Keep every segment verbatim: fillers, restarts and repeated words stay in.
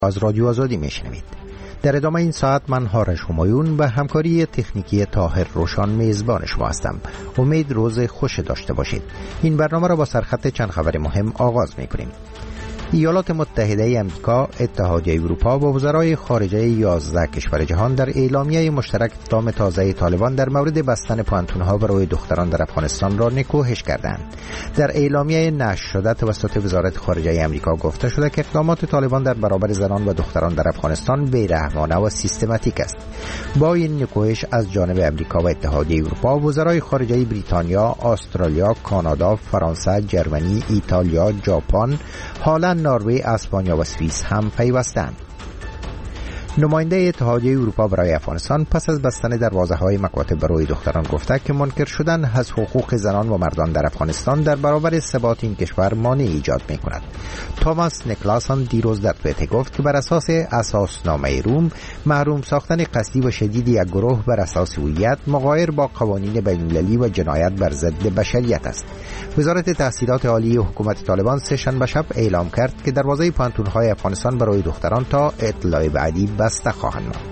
از رادیو آزادی میشنوید. در ادامه این ساعت من هارش همایون و همکاری تکنیکی طاهر روشان میزبان شما هستم. امید روز خوش داشته باشید. این برنامه را با سرخط چند خبر مهم آغاز میکنیم. ایالات متحده آمریکا، اتحادیه اروپا و وزرای خارجه یازده کشور جهان در اعلامیه مشترک اقدام تازه طالبان در مورد بستن پانتونها برای دختران در افغانستان را نکوهش کردند. در اعلامیه نشر شده توسط وزارت خارجه آمریکا گفته شده که اقدامات طالبان در برابر زنان و دختران در افغانستان بی‌رحمانه و سیستماتیک است. با این نکوهش از جانب آمریکا و اتحادیه اروپا، وزرای خارجه بریتانیا، استرالیا، کانادا، فرانسه، جرمنی، ایتالیا، ژاپن، هلند، نروژ، اسپانیا و سوئیس هم پیوستند. نماینده اتحادیه اروپا برای افغانستان پس از بستن دروازه‌های مکاتب برای دختران گفته که منکر شدن از حقوق زنان و مردان در افغانستان در برابر ثبات این کشور مانع ایجاد می‌کند. توماس نیکلاسن دیروز در توییتر گفت که بر اساس اساسنامه روم، محروم ساختن قصدی و شدید یک گروه بر اساس هویت مغایر با قوانین بین‌المللی و جنایت بر ضد بشریت است. وزارت تحصیلات عالی حکومت طالبان سه شنبه شب اعلام کرد که دروازه پانتون‌های افغانستان برای دختران تا اطلاع بعدی بسته خواهند ماند.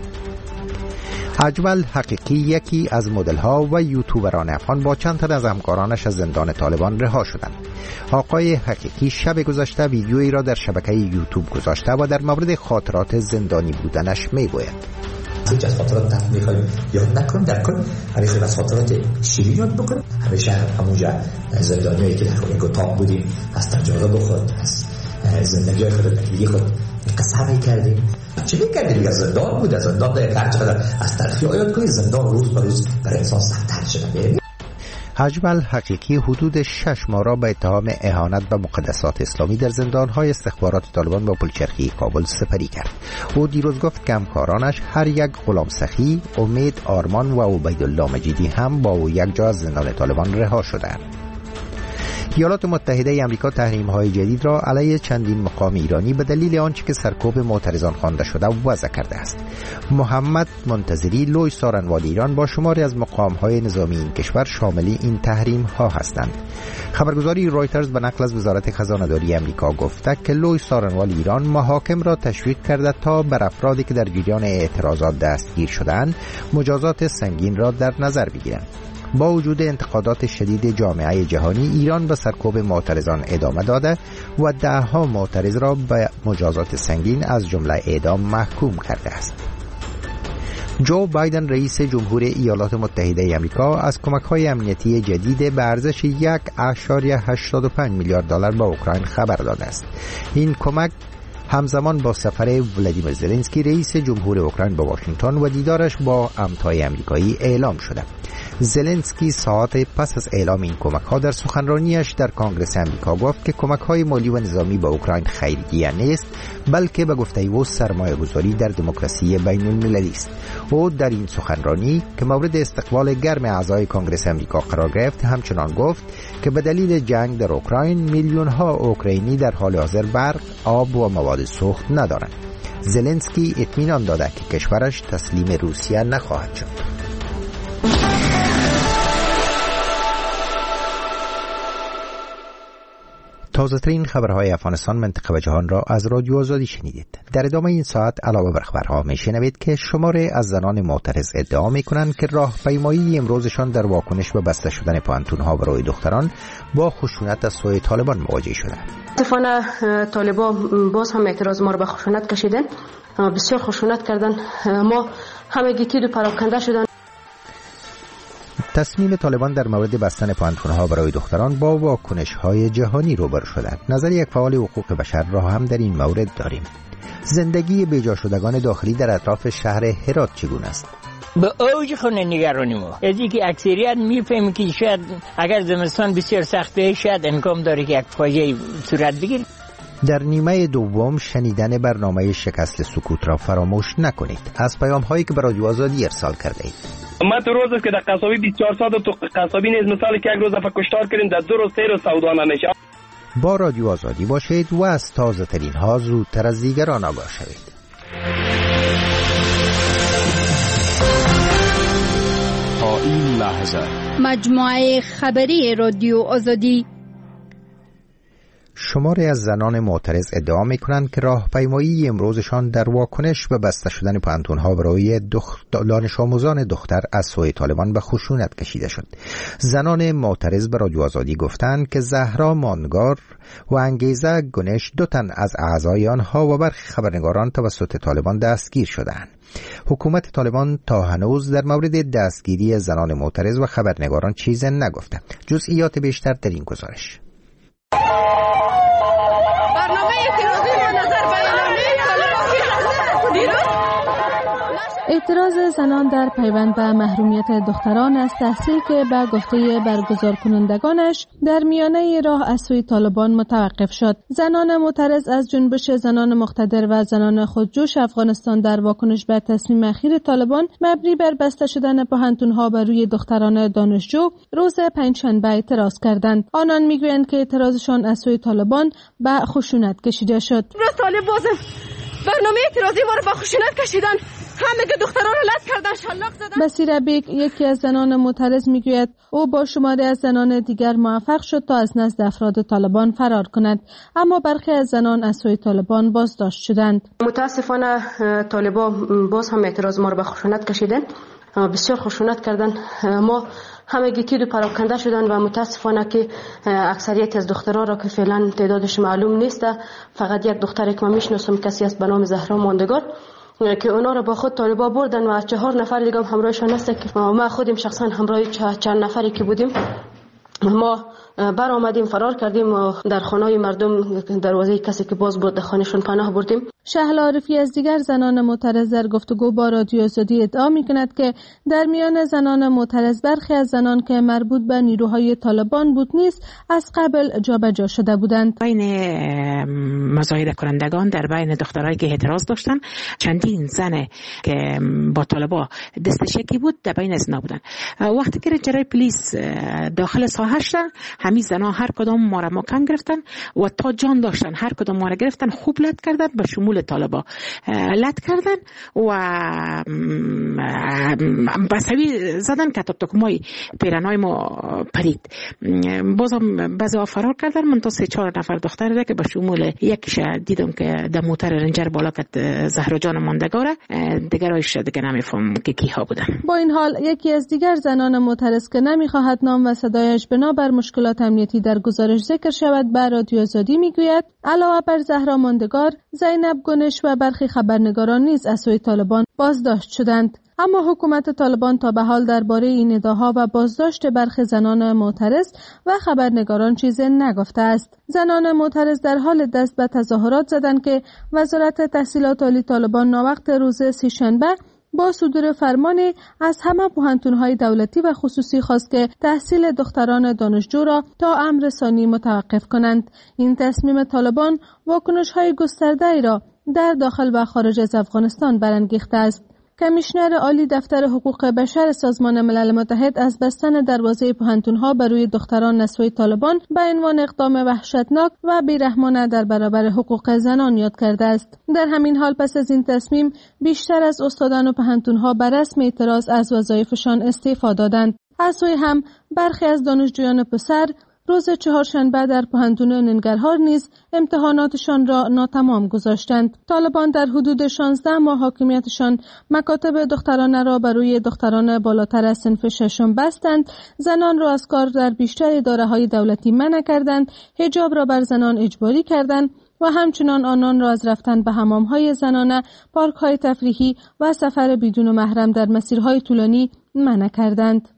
اجمل حقیقی، یکی از مدل‌ها و یوتیوبران افغان، با چند تن از همکارانش از زندان طالبان رها شدند. آقای حقیقی شب گذشته ویدیویی را در شبکه یوتیوب گذاشته و در مورد خاطرات زندانی بودنش میگوید. هیچ از خاطرات تفت میخوایم یاد نکنیم، در کن همیشه از خاطرات شیرین یاد بکنیم. همیشه همونجا زندانیایی که در گتاق بودیم از تجربه بخورد، از زندگی های خود تکلیلی خود قصه میکردیم. چه میکردیم؟ از زندان بود، از زندان در هر چقدر از تلخی آیاد کنید، زندان روز بر روز برای انسان سخت‌تر شده. اجمل حقیقی حدود شش ماه را به اتهام اهانت به مقدسات اسلامی در زندان‌های استخبارات طالبان با پلچرخی کابل سپری کرد. او دیروز گفت که همکارانش هر یک، غلام سخی، امید آرمان و عبیدالله مجیدی هم با او یک جا از زندان طالبان رها شدند. ایالات متحده آمریکا تحریم‌های جدید را علیه چندین مقام ایرانی به دلیل آنچه که سرکوب معترضان خوانده شده وضع کرده است. محمد منتظری، لوی سارنوال ایران، با شماری از مقام‌های نظامی این کشور شامل این تحریم‌ها هستند. خبرگزاری رایترز به نقل از وزارت خزانه‌داری آمریکا گفته که لوی سارنوال ایران محاکم را تشویق کرده تا بر افرادی که در جریان اعتراضات دستگیر شدند مجازات سنگین را در نظر بگیرند. با وجود انتقادات شدید جامعه جهانی، ایران به سرکوب معترضان ادامه داده و ده‌ها معترض را به مجازات سنگین از جمله اعدام محکوم کرده است. جو بایدن رئیس جمهور ایالات متحده آمریکا از کمک‌های امنیتی جدید به ارزش یک و هشتاد و پنج میلیارد دلار به اوکراین خبر داده است. این کمک همزمان با سفر ولادیمیر زلنسکی رئیس جمهور اوکراین به واشنگتن و دیدارش با امتای آمریکایی اعلام شده. زلنسکی ساعات پس از اعلام این کمک‌ها در سخنرانیش در کنگره آمریکا گفت که کمک‌های مالی و نظامی به اوکراین خیریه نیست، بلکه به گفته او سرمایه‌گذاری در دموکراسی بین‌المللی است. او در این سخنرانی که مورد استقبال گرم اعضای کنگره آمریکا قرار گرفت همچنان گفت که به دلیل جنگ در اوکراین میلیون‌ها اوکراینی در حال حاضر برق، آب و مواد سوخت ندارند. زلنسکی اطمینان داده که کشورش تسلیم روسیه نخواهد شد. تازه‌ترین خبرهای افغانستان، منطقه و جهان را از رادیو آزادی شنیدید. در ادامه این ساعت علاوه بر خبرها میشنوید که شماره از زنان معترض ادعا میکنند که راهپیمایی امروزشان در واکنش به بسته شدن پانتونها برای دختران با خشونت از سوی طالبان مواجه شده. متاسفانه طالبان باز هم اعتراض ما رو به خشونت کشیدن، بسیار خشونت کردن، ما همگی تیر و پراکنده شدن. تصمیم طالبان در مورد بستن پانتونها برای دختران با واکنش‌های جهانی روبرو شده. نظر یک فعال حقوق بشر را هم در این مورد داریم. زندگی بیجا شدگان داخلی در اطراف شهر هرات چگونه است؟ به اوج خونه نگرانی ما از اینکه اکثریت میفهمه که شاید اگر زمستان بسیار سخته شاید امکان داره که یک فاجعه صورت بگیره. در نیمه دوم شنیدن برنامه شکست سکوت را فراموش نکنید. از پیام هایی که به رادیو آزادی ارسال کرده اید. ما تو روز است که در قصابی بیست و چهار ساعت تو قصابی نیز مثالی که یک روز افا کشتار کردیم در دو روز سه روز سودا نمیشه. با رادیو آزادی باشید و از تازه ترین ها زودتر از دیگران آگاه شوید. تا این لحظه مجموعه خبری رادیو آزادی. شماری از زنان معترض ادعا می‌کنند که راهپیمایی امروزشان در واکنش به بسته شدن پانتون‌ها برای دانش آموزان دختر از سوی طالبان به خشونت کشیده شد. زنان معترض به رادیو آزادی گفتند که زهرا ماندگار و انگیزه گنش دو تن از اعضای آنها و برخی خبرنگاران توسط طالبان دستگیر شدند. حکومت طالبان تا هنوز در مورد دستگیری زنان معترض و خبرنگاران چیزی نگفته. جزئیات بیشتر در این گزارش. اعتراض زنان در پیوند به محرومیت دختران از تحصیل که به گفته برگزار کنندگانش در میانه راه از سوی طالبان متوقف شد. زنان معترض از جنبش زنان مقتدر و زنان خودجوش افغانستان در واکنش به تصمیم اخیر طالبان مبنی بر بسته شدن پاهنتون‌ها بر روی دختران دانشجو روز پنجشنبه اعتراض کردند. آنان میگویند که اعتراضشان از سوی طالبان به خشونت کشیده شد. طالب بازم برنامه اعتراضی ما رو با خشونت کشیدن. همه که دختران رو لط کردن، شلاق زدن. بصیره بیگ یکی از زنان معترض میگوید او با شماری از زنان دیگر موفق شد تا از نزد افراد طالبان فرار کند، اما برخی از زنان از سوی طالبان بازداشت شدند. متاسفانه طالبا باز هم اعتراض ما رو به خشونت کشیدن، بسیار خشونت کردن. ما همه گیتید و پراکنده شدن و متاسفانه که اکثریت از دخترها را که فعلا تعدادش معلوم نیست، فقط یک دختر که من میشناسم کسی است به نام زهرا ماندگار که اونا رو با خود طالبا بردن و چهار نفر دیگه هم همراهشان هست که ما خودیم شخصا همراه چند نفری که بودیم ما بر آمدیم، فرار کردیم و در خانه مردم دروازه کسی که باز بود در خانهشون پناه بردیم. شهلا عارفی از دیگر زنان معترض در گفتگو با رادیو آزادی ادعا می‌کند که در میان زنان معترض برخی از زنان که مربوط به نیروهای طالبان بود نیز از قبل جابجا شده بودند. بین مظاهره کنندگان در بین دخترایی که اعتراض داشتن چندین زن که با طالبا دست شکی بود در بین از اینا بودن. وقتی که رجرای پلیس داخل ساحه شدن، همین زنا هر کدام ما را مکان گرفتن و تا جان داشتن هر کدام ما را گرفتن، خوب لط کردن، به شمول طالبا لط کردن و بسوی زدن که تکمای پیرنای ما پرید. بازم بعضی فرار کردن. من تا سه چهار نفر دختر ده که به شمول یکیش دیدم که در موتر رنجر بالا کت زهرا جان ماندگاره، دیگرایش دیگه نمیفهم که کی ها بودن. با این حال یکی از دیگر زنان معترض که نمیخواهد نام و صدایش بنابر مشکلات امنیتی در گزارش ذکر شود به رادیو آزادی میگوید علاوه بر زهرا ماندگار، زینب گنش و برخی خبرنگاران نیز از سوی طالبان بازداشت شدند. اما حکومت طالبان تا به حال درباره این ادعاها و بازداشت برخی زنان معترض و خبرنگاران چیزی نگفته است. زنان معترض در حال دست به تظاهرات زدند که وزارت تحصیلات عالی طالبان ناوقت روز سه‌شنبه با صدور فرمانی از همه پوهنتون‌های دولتی و خصوصی خواست که تحصیل دختران دانشجو را تا امر ثانی متوقف کنند. این تصمیم طالبان واکنش‌های گسترده‌ای را در داخل و خارج از افغانستان برانگیخته است. کمیشنر عالی دفتر حقوق بشر سازمان ملل متحد از بستن دروازه پوهنتون‌ها بر روی دختران از سوی طالبان به عنوان اقدام وحشتناک و بیرحمانه در برابر حقوق زنان یاد کرده است. در همین حال پس از این تصمیم بیشتر از استادان و پوهنتون‌ها بر رسم اعتراض از وظایفشان استعفا دادند. از سوی هم برخی از دانشجویان پسر روز چهارشنبه در پوهنتون ننگرهار نیز امتحاناتشان را ناتمام گذاشتند. طالبان در حدود شانزده ماه حاکمیتشان مکاتب دخترانه را بر روی دختران بالاتر از صنف ششم بستند، زنان را از کار در بیشتر اداره‌های دولتی منع کردند، حجاب را بر زنان اجباری کردند و همچنان آنان را از رفتن به حمام‌های زنانه، پارک‌های تفریحی و سفر بدون محرم در مسیرهای طولانی منع کردند.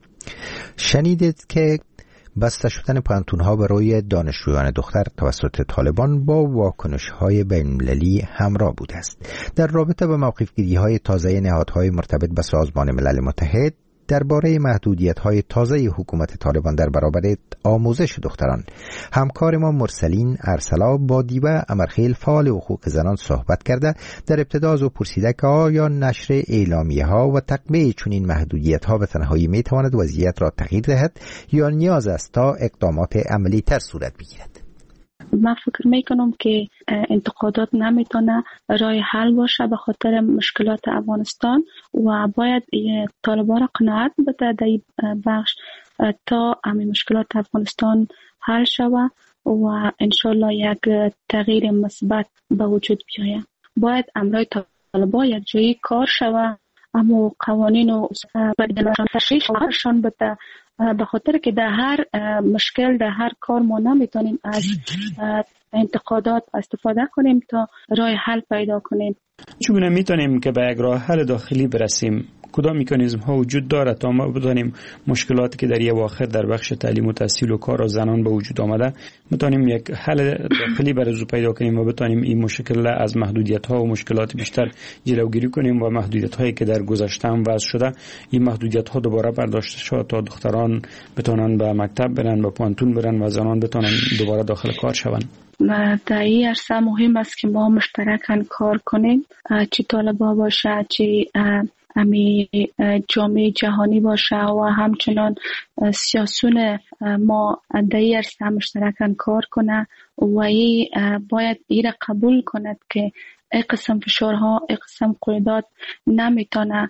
شنیدید که بسته شدن پانتون‌ها برای دانشجویان دختر توسط طالبان با واکنش‌های بین‌المللی همراه بوده است. در رابطه با موقف‌گیری‌های تازه نهادهای مرتبط به سازمان ملل متحد درباره محدودیت‌های تازه حکومت طالبان در برابر آموزش دختران، همکار ما مرسلین ارسلا با دیبا امرخیل فعال حقوق زنان صحبت کرده. در ابتدا از او پرسیده که آیا نشر اعلامیه‌ها و تقبیه چنین محدودیت‌ها به تنهایی می‌تواند وضعیت را تغییر دهد یا نیاز است تا اقدامات عملی تر صورت بگیرد؟ من فکر میکنم که انتقادات نمیتونه راه حل باشه به خاطر مشکلات افغانستان و باید طالبان را قناعت بده در این بخش تا همین مشکلات افغانستان حل شود و انشالله یک تغییر مثبت به وجود بیاید. باید امرای طالبا یک جایی کار شود، اما قوانین و بدلشان تشریح شان بده، به خاطر که در هر مشکل در هر کار ما نمیتونیم از انتقادات استفاده کنیم تا راه حل پیدا کنیم. چگونه میتونیم که به یک راه حل داخلی برسیم؟ کدام مکانیزم ها وجود دارد تا ما بدانیم مشکلاتی که در یک واقع در بخش تعلیم و تحصیل و کار و زنان به وجود آمده میتونیم یک حل داخلی برای او پیدا کنیم و بتانیم این مشکل از محدودیت ها و مشکلات بیشتر جلوگیری کنیم و محدودیت هایی که در گذشته هم وضع شده این محدودیت ها دوباره برداشته شود تا دختران بتونن به مکتب برن، به پانتون برن و زنان بتونن دوباره داخل کار شوند. در این عرصه مهم است که ما مشترکاً کار کنیم، چه طالبا باشه چه امی جامعه جهانی باشه و همچنان سیاسون ما در این عرصه مشترکاً کار کنه و ای باید این را قبول کند که ای قسم فشارها ای قسم قیودات نمیتونه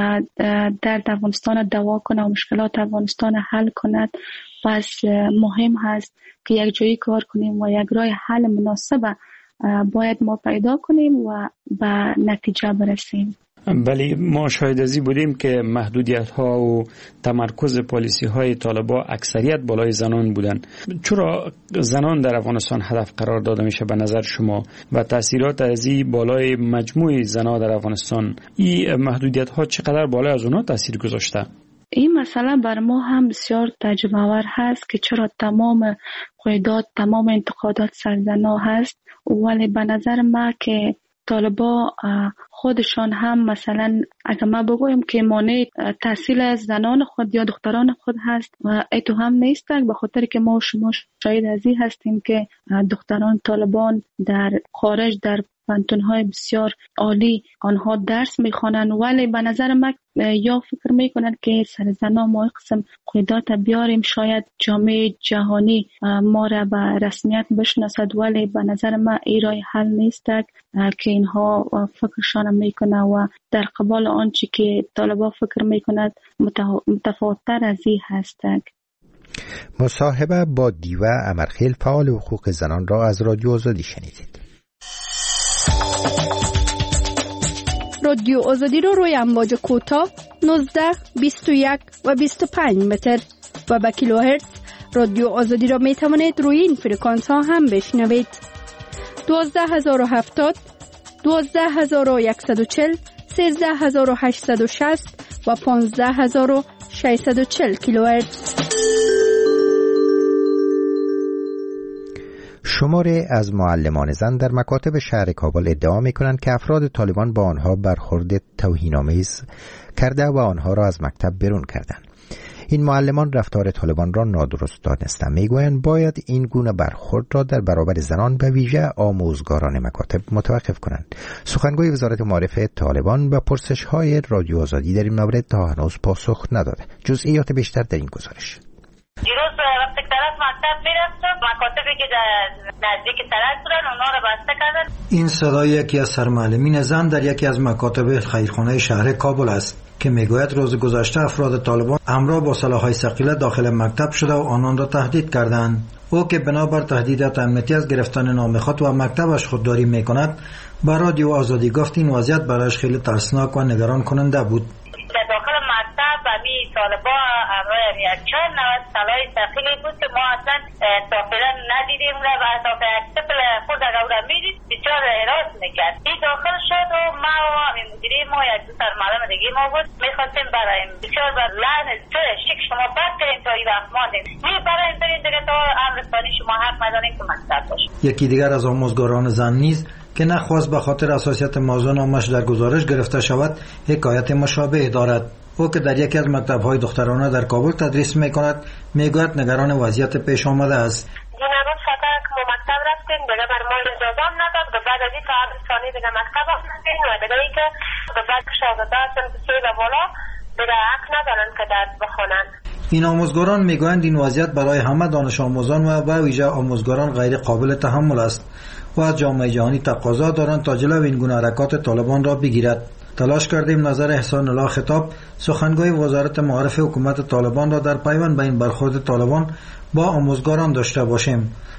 در افغانستان دوا کنه و مشکلات افغانستان حل کند. پس مهم هست که یک جایی کار کنیم و یک راه حل مناسب باید ما پیدا کنیم و به نتیجه برسیم. بله، ما شاهد ازی بودیم که محدودیت ها و تمرکز پالیسی های طالبا اکثریت بالای زنان بودن. چرا زنان در افغانستان هدف قرار داده میشه به نظر شما و تاثیرات ازی بالای مجموع زنان در افغانستان، این محدودیت ها چقدر بالای از اونها تاثیر گذاشته؟ این مسئله بر ما هم بسیار تعجب آور هست که چرا تمام قیودات تمام انتقادات سرزنا هست، ولی به نظر ما که طالبا خودشان هم مثلا اگر ما بگویم که مانع تحصیل زنان خود یا دختران خود هست و ایتو هم نیست، به خاطر که ما و شما شاید ازی هستیم که دختران طالبان در خارج در پانتون‌های بسیار عالی آنها درس میخوانند، ولی به نظر من یا فکر میکنند که سر زنا ما قسم قیودات بیاریم شاید جامعه جهانی ما را به رسمیت بشناسد، ولی به نظر من این راه حل نیست که اینها فکرشان میکنه و در قبال آنچه که طالبا فکر میکند متفاوت‌تر از این هست. مصاحبه با دیوه امرخیل فعال حقوق زنان را از رادیو آزادی شنیدید. رادیو آزادی رو روی امواج کوتاه نوزده، بیست و یک و بیست و پنج متر و با کیلوهرتز رادیو آزادی را می توانید روی این فرکانس ها هم بشنوید. دوازده هزار و هفتاد، دوازده هزار و صد و چهل، سیزده هزار و هشتصد و شصت و پانزده هزار و ششصد و چهل کیلوهرتز. شماری از معلمان زن در مکاتب شهر کابل ادعا می‌کنند که افراد طالبان با آنها برخورد توهین‌آمیز کرده و آنها را از مکتب بیرون کردند. این معلمان رفتار طالبان را نادرست دانستند. میگویند باید این گونه برخورد را در برابر زنان به ویژه آموزگاران مکاتب متوقف کنند. سخنگوی وزارت معارف طالبان به پرسش‌های رادیو آزادی در این مورد تا هنوز پاسخ نداده. جزئیات بیشتر در این گزارش. دیروز وقتی که طرف مکتب میرفتم مکاتبی که نزدیک سرک بودن اونا رو بسته کردن. این صدای یکی از سرمعلمین زن در یکی از مکاتب خیرخانه شهر کابل است که میگوید روز گذشته افراد طالبان همراه با سلاح‌های ثقیله داخل مکتب شده و آنان را تهدید کردند. او که بنابر تهدیدات امنیتی از گرفتن نام خود و مکتبش خودداری میکند با رادیو آزادی گفت این وضعیت برایش خیلی ترسناک و نگران کننده بود. داخل مکتب امی طالبا همراه یک چند نوت سلاح ثقیلی بود که ما اصلا داخلا ندیدیم و اضافه اکتفل خود اگر را میدید بسیار حراس میکرد. این داخل شد و ما و همین مدیری ما یک دو سرمعلم دیگه ما بود میخواستیم برایم بسیار بر لحن تو شک شما بد کریم تا این وقت ماندیم می برایم داریم دیگه تا امرستانی شما حق نداریم که مکتب باشیم. یکی دیگر از آموزگاران زن نیز که نخواست به خاطر حساسیت موضوع نامش در گزارش گرفته شود حکایت مشابه دارد. او که در یکی از مکتب‌های دخترانه در کابل تدریس می‌کند میگوید نگران وضعیت پیش آمده است. این امروز فقط که ما مکتب رفتیم دیگه بر ما اجازه هم نداد و بعد از این تا امرستانی دیگه مکتب هم ندیم و دیگه این که به بعد شاگرده هستن که و بالا دیگه حق ندارن که درس بخونن. این آموزگاران میگویند این وضعیت برای همه دانش آموزان و به ویژه آموزگاران غیر قابل تحمل است و از جامعه جهانی تقاضا دارند تا جلو این گونه حرکات طالبان را بگیرد. تلاش کردیم نظر احسان الله خطاب سخنگوی وزارت معارف حکومت طالبان را در پیوند به این برخورد طالبان با آموزگاران داشته باشیم،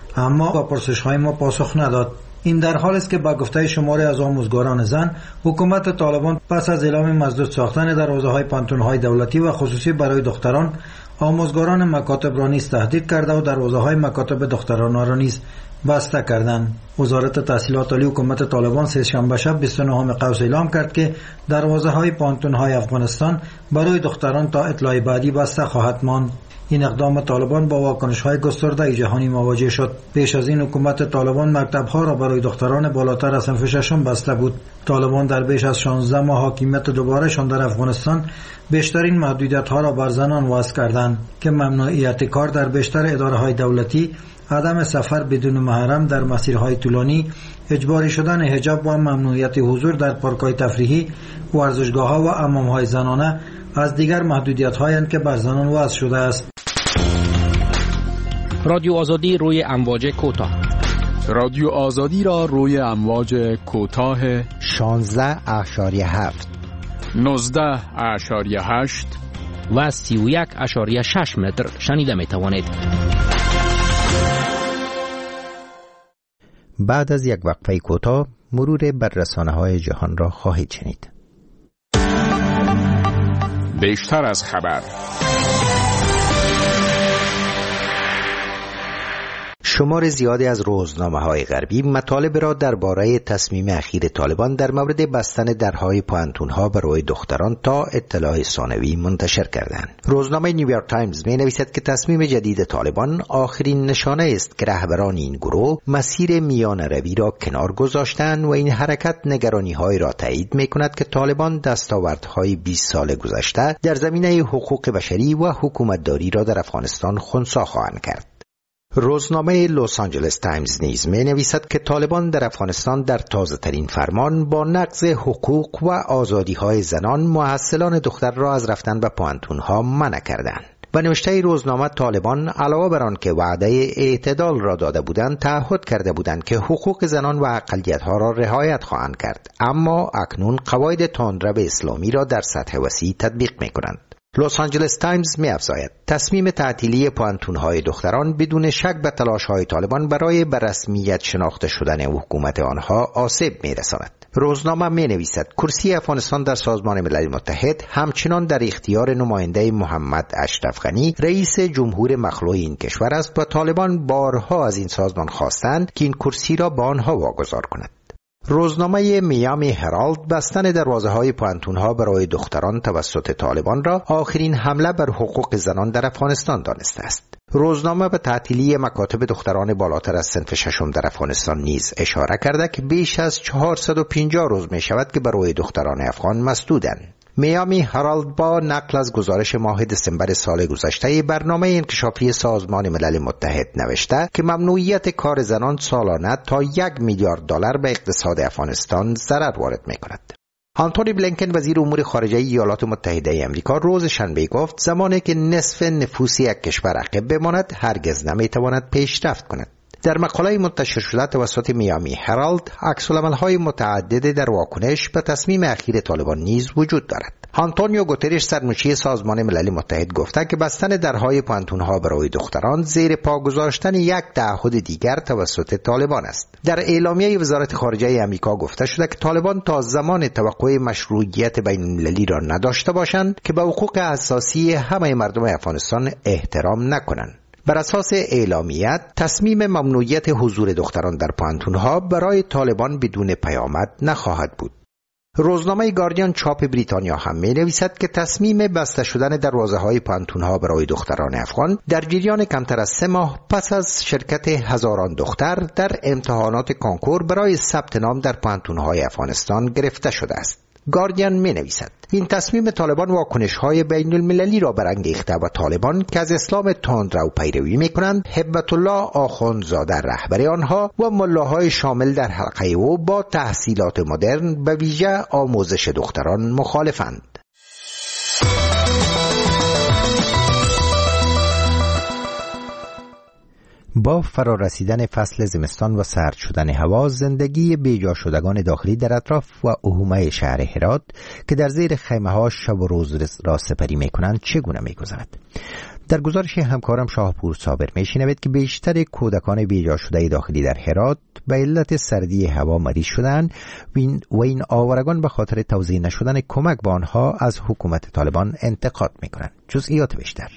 اما با پرسش‌های ما پاسخ نداد. این در حالی است که با گفته شماری از آموزگاران زن، حکومت طالبان پس از اعلام مسدود ساختن دروازه‌های پانتون‌های دولتی و خصوصی برای دختران، آموزگاران مکاتب را نیز تهدید کرده و دروازه‌های مکاتب دخترانه را نیز بسته کردند. وزارت تحصیلات عالی حکومت طالبان سه‌شنبه شب بیست و نهم قوس اعلام کرد که دروازه‌های پانتون‌های افغانستان برای دختران تا اطلاع بعدی بسته خواهد ماند. این اقدام طالبان با واکنش‌های گسترده جهانی مواجه شد. پیش از این حکومت طالبان مکتب‌ها را برای دختران بالاتر از صنف ششم بسته بود. طالبان در بیش از شانزده ماه حاکمیت دوباره‌شان در افغانستان بیشترین محدودیت‌ها را بر زنان وضع کردند که ممنوعیت کار در بیشتر اداره‌های دولتی، عدم سفر بدون محرم در مسیرهای طولانی، اجباری شدن حجاب و ممنوعیت حضور در پارک‌های تفریحی، ورزشگاه‌ها و حمام‌های زنانه از دیگر محدودیت‌هایی که بر زنان وضع شده است. رادیو آزادی روی امواج کوتاه. رادیو آزادی را روی امواج کوتاه شانزده اشاریه هفت، نوزده اشاریه هشت و سی و یک اشاریه شش متر شنیده می توانید. بعد از یک وقفه کوتاه مرور بر رسانه‌های جهان را خواهید شنید. بیشتر از خبر. شمار زیادی از روزنامه‌های غربی مطالب را درباره تصمیم اخیر طالبان در مورد بستن درهای پانتون‌ها برای دختران تا اطلاع ثانوی منتشر کردند. روزنامه نیویورک تایمز می‌نویسد که تصمیم جدید طالبان آخرین نشانه است که رهبران این گروه مسیر میان روی را کنار گذاشتند و این حرکت نگرانی‌های را تایید می‌کند که طالبان دستاوردهای بیست سال گذشته در زمینه حقوق بشری و حکومتداری را در افغانستان خنثی خواهند کرد. روزنامه لس آنجلس تایمز نیز می نویسد که طالبان در افغانستان در تازه ترین فرمان با نقض حقوق و آزادی های زنان محصلان دختر را از رفتن به پانتون ها منع کردند. و نوشته روزنامه طالبان علاوه بر آن که وعده اعتدال را داده بودند، تعهد کرده بودند که حقوق زنان و اقلیت ها را رعایت خواهند کرد، اما اکنون قواعد تندرو اسلامی را در سطح وسیع تطبیق می کنند. لس آنجلس تایمز می افزاید تصمیم تعطیلی پانتون‌های دختران بدون شک به تلاش‌های طالبان برای به رسمیت شناخته شدن حکومت آنها آسیب می‌رساند. روزنامه می‌نویسد کرسی افغانستان در سازمان ملل متحد همچنان در اختیار نماینده محمد اشرف غنی رئیس جمهور مخلوع این کشور است و طالبان بارها از این سازمان خواستند که این کرسی را به آنها واگذار کند. روزنامه میامی هرالد بستن دروازه‌های پانتون‌ها برای دختران توسط طالبان را آخرین حمله بر حقوق زنان در افغانستان دانسته است. روزنامه به تعطیلی مکاتب دختران بالاتر از صنف ششم در افغانستان نیز اشاره کرده که بیش از چهارصد و پنجاه روز می شود که برای دختران افغان مسدودند. میامی هرالد با نقل از گزارش ماه دسامبر سال گذشته برنامه انکشافی سازمان ملل متحد نوشته که ممنوعیت کار زنان سالانه تا یک میلیارد دلار به اقتصاد افغانستان ضرر وارد می کند. آنتونی بلینکن وزیر امور خارجه ایالات متحده آمریکا روز شنبه گفت زمانی که نصف نفوس یک کشور عقب بماند هرگز نمی تواند پیشرفت کند. در مقاله منتشر شده توسط میامی هرالد عکس‌العمل‌های متعدد در واکنش به تصمیم اخیر طالبان نیز وجود دارد. آنتونیو گوترش سرمنشی سازمان ملل متحد گفته که بستن درهای پانتون‌ها برای دختران زیر پا گذاشتن یک تعهد دیگر توسط طالبان است. در اعلامیه وزارت خارجه آمریکا گفته شده که طالبان تا زمان توقع مشروعیت بین‌المللی را نداشته باشند که به حقوق اساسی همه مردم افغانستان احترام نکنند. بر اساس اعلامیه تصمیم ممنوعیت حضور دختران در پانتون‌ها برای طالبان بدون پیامد نخواهد بود. روزنامه گاردین چاپ بریتانیا هم می نویسد که تصمیم بسته شدن دروازه‌های پانتون‌ها برای دختران افغان در جریان کمتر از سه ماه پس از شرکت هزاران دختر در امتحانات کنکور برای ثبت نام در پانتون‌های افغانستان گرفته شده است. گاردین می نویسد این تصمیم طالبان واکنش‌های بین المللی را برانگیخته و طالبان که از اسلام تندرو پیروی می کنند هبت الله آخوندزاده رهبر آنها و ملاهای شامل در حلقه او با تحصیلات مدرن به ویژه آموزش دختران مخالفند. با فرارسیدن فصل زمستان و سرد شدن هوا، زندگی بیجا شدگان داخلی در اطراف و اهومه شهر هرات که در زیر خیمه ها شب و روز را سپری می کنند چگونه می گذرد؟ در گزارش همکارم شاهپور صابر میشنوید که بیشتر کودکان بیجا شده داخلی در هرات به علت سردی هوا مریض شدند و این آوارگان به خاطر توزیع نشدن کمک به آنها از حکومت طالبان انتقاد میکنند. جزئیات بیشتر.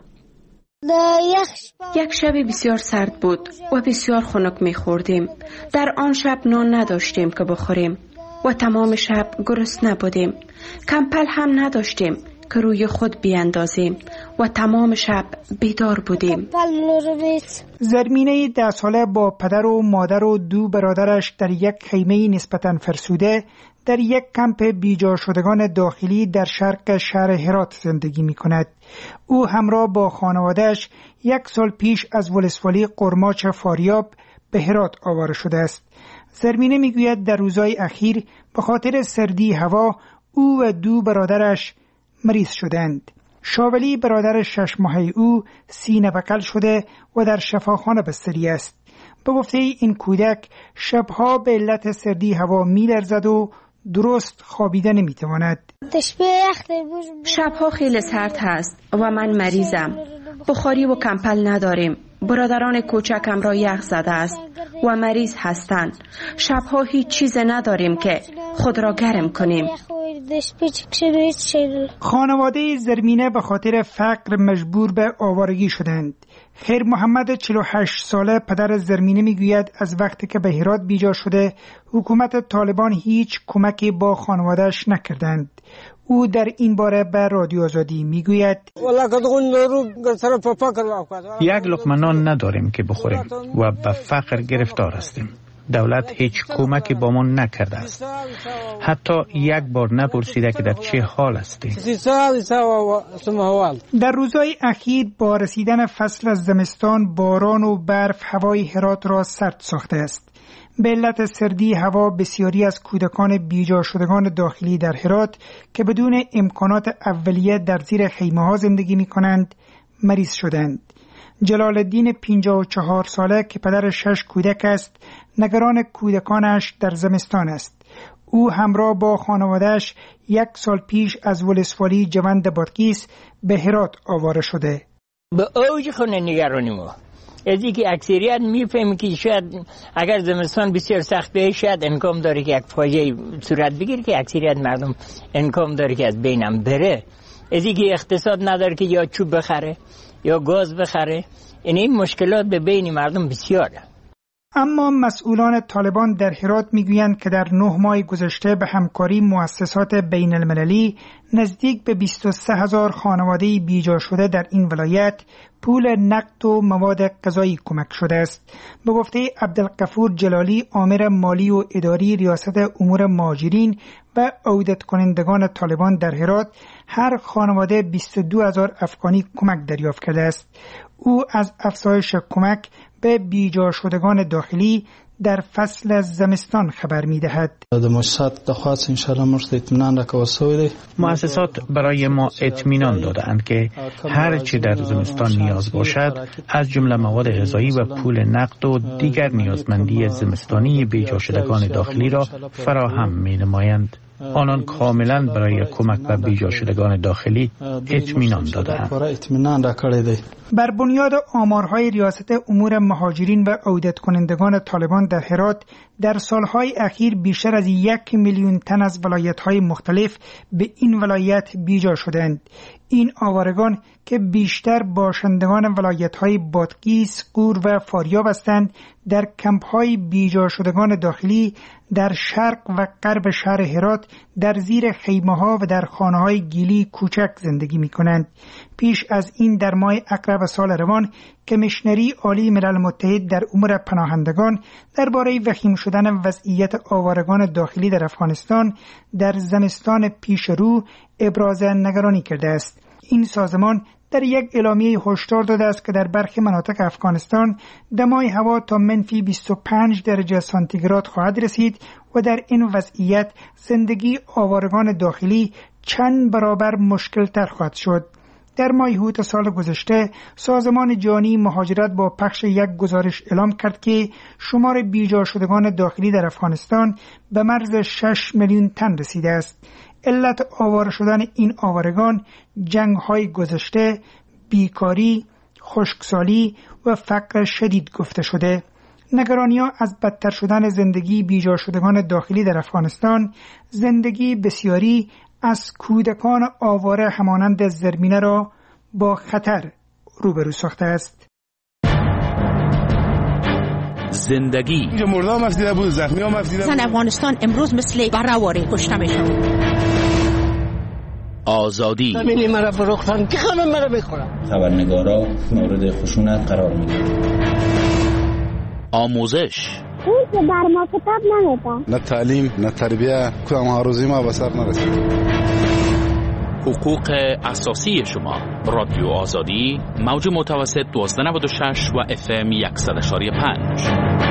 یک شب بسیار سرد بود و بسیار خنک می‌خوردیم. در آن شب نان نداشتیم که بخوریم و تمام شب گرسنه بودیم. کمپل هم نداشتیم که روی خود بیاندازیم و تمام شب بیدار بودیم. زرمینه ده ساله با پدر و مادر و دو برادرش در یک خیمه نسبتاً فرسوده در یک کمپ بیجا شدگان داخلی در شرق شهر هرات زندگی می کند. او همراه با خانوادهش یک سال پیش از ولسوالی قرماچ فاریاب به هرات آواره شده است. زرمینه می گوید در روزهای اخیر به خاطر سردی هوا او و دو برادرش مریض شدند. شاولی برادر شش ماهه او سینه بغل شده و در شفاخانه بستری است. به گفته این کودک شبها به علت سردی هوا می لرزد و درست خوابیده نمی تواند. شبها خیلی سرد هست و من مریضم. بخاری و کمپل نداریم. برادران کوچکم را یخ زده است و مریض هستند. شبها هیچ چیز نداریم که خود را گرم کنیم. خانواده زرمینه به خاطر فقر مجبور به آوارگی شدند. خیر محمد چهل و هشت ساله پدر زرمینه میگوید از وقتی که به هرات بیجا شده حکومت طالبان هیچ کمکی با خانوادهش نکردند. او در این باره به رادیو آزادی میگوید یک لقمه نان نداریم که بخوریم و به فقر گرفتار هستیم. دولت هیچ کمکی با ما نکرده است. حتی یک بار نپرسیده که در چه حال هستیم. در روزهای اخیر با رسیدن فصل زمستان باران و برف هوای هرات را سرد ساخته است. به علت سردی هوا بسیاری از کودکان بیجا شدگان داخلی در هرات که بدون امکانات اولیه در زیر خیمه ها زندگی می کنند مریض شدند. جلال الدین پنجاه و چهار ساله که پدر شش کودک است نگران کودکانش در زمستان است. او همراه با خانوادهش یک سال پیش از ولسوالی جوند بادغیس به هرات آواره شده. به اوج خود نگرانی ما از اینکه اکثریت میفهمی که شاید اگر زمستان بسیار سخت بشه شاید امکان داره که یک فاجعه صورت بگیره که اکثریت مردم امکان داره که از بینم بره. از اینکه اقتصاد نداره که یا چوب بخره یا گاز بخره. این مشکلات به بین مردم بسیاره. اما مسئولان طالبان در هرات میگویند که در نه ماه گذشته به همکاری مؤسسات بین المللی نزدیک به بیست و سه هزار خانواده بیجا شده در این ولایت پول نقد و مواد غذایی کمک شده است. به گفته عبدالغفور جلالی آمر مالی و اداری ریاست امور مهاجرین و عودت کنندگان طالبان در هرات هر خانواده بیست و دو هزار افغانی کمک دریافت کرده است. او از افزایش کمک به بیجا شدگان داخلی در فصل زمستان خبر می دهد. مؤسسات برای ما اطمینان دادند که هر چی در زمستان نیاز باشد از جمله مواد غذایی و پول نقد و دیگر نیازمندی زمستانی بیجا شدگان داخلی را فراهم می نمایند. آنان کاملا برای کمک به بیجا شدگان داخلی اطمینان دادند. بر بنیاد آمارهای ریاست امور مهاجرین و عودت کنندگان طالبان در هرات در سالهای اخیر بیشتر از یک میلیون تن از ولایت‌های مختلف به این ولایت بیجا شدند. این آوارگان که بیشتر باشندگان ولایت‌های بادغیس، غور و فاریاب هستند در کمپ‌های بیجا شدگان داخلی در شرق و غرب شهر هرات در زیر خیمه‌ها و در خانه‌های گیلی کوچک زندگی می‌کنند. پیش از این در ماه اکرب سال روان کمیشنری عالی ملل متحد در امور پناهندگان درباره وخیم شدن وضعیت آوارگان داخلی در افغانستان در زمستان پیش رو ابراز نگرانی کرده است. این سازمان در یک اعلامیه هشدار داده است که در برخی مناطق افغانستان دمای هوا تا منفی بیست و پنج درجه سانتیگراد خواهد رسید و در این وضعیت زندگی آوارگان داخلی چند برابر مشکل تر خواهد شد. در ماه اوت سال گذشته سازمان جهانی مهاجرت با پخش یک گزارش اعلام کرد که شمار بیجا شدگان داخلی در افغانستان به مرز شش میلیون تن رسیده است. علت آواره شدن این آوارگان جنگ‌های گذشته، بیکاری، خشکسالی و فقر شدید گفته شده. نگرانی‌ها از بدتر شدن زندگی بیجا شدگان داخلی در افغانستان، زندگی بسیاری از کودکان آواره همانند زرمینه را با خطر روبرو ساخته است. زندگی اینجا مرده هم افدیده بود، زخمی هم افدیده بود. زن افغانستان امروز مثل برهواری کشته میشن. آزادی همینی مرا فروختن که همه مرا بخورن. خبرنگارا مورد خشونت قرار میگیرن. آموزش اون که در ما کتاب نمیده. نه تعلیم نه تربیه، کدام هاروزی ما به سر نرسید. حقوق اساسی شما. رادیو آزادی، موج متوسط دوازده نود و شش و اف ام صد و پنج.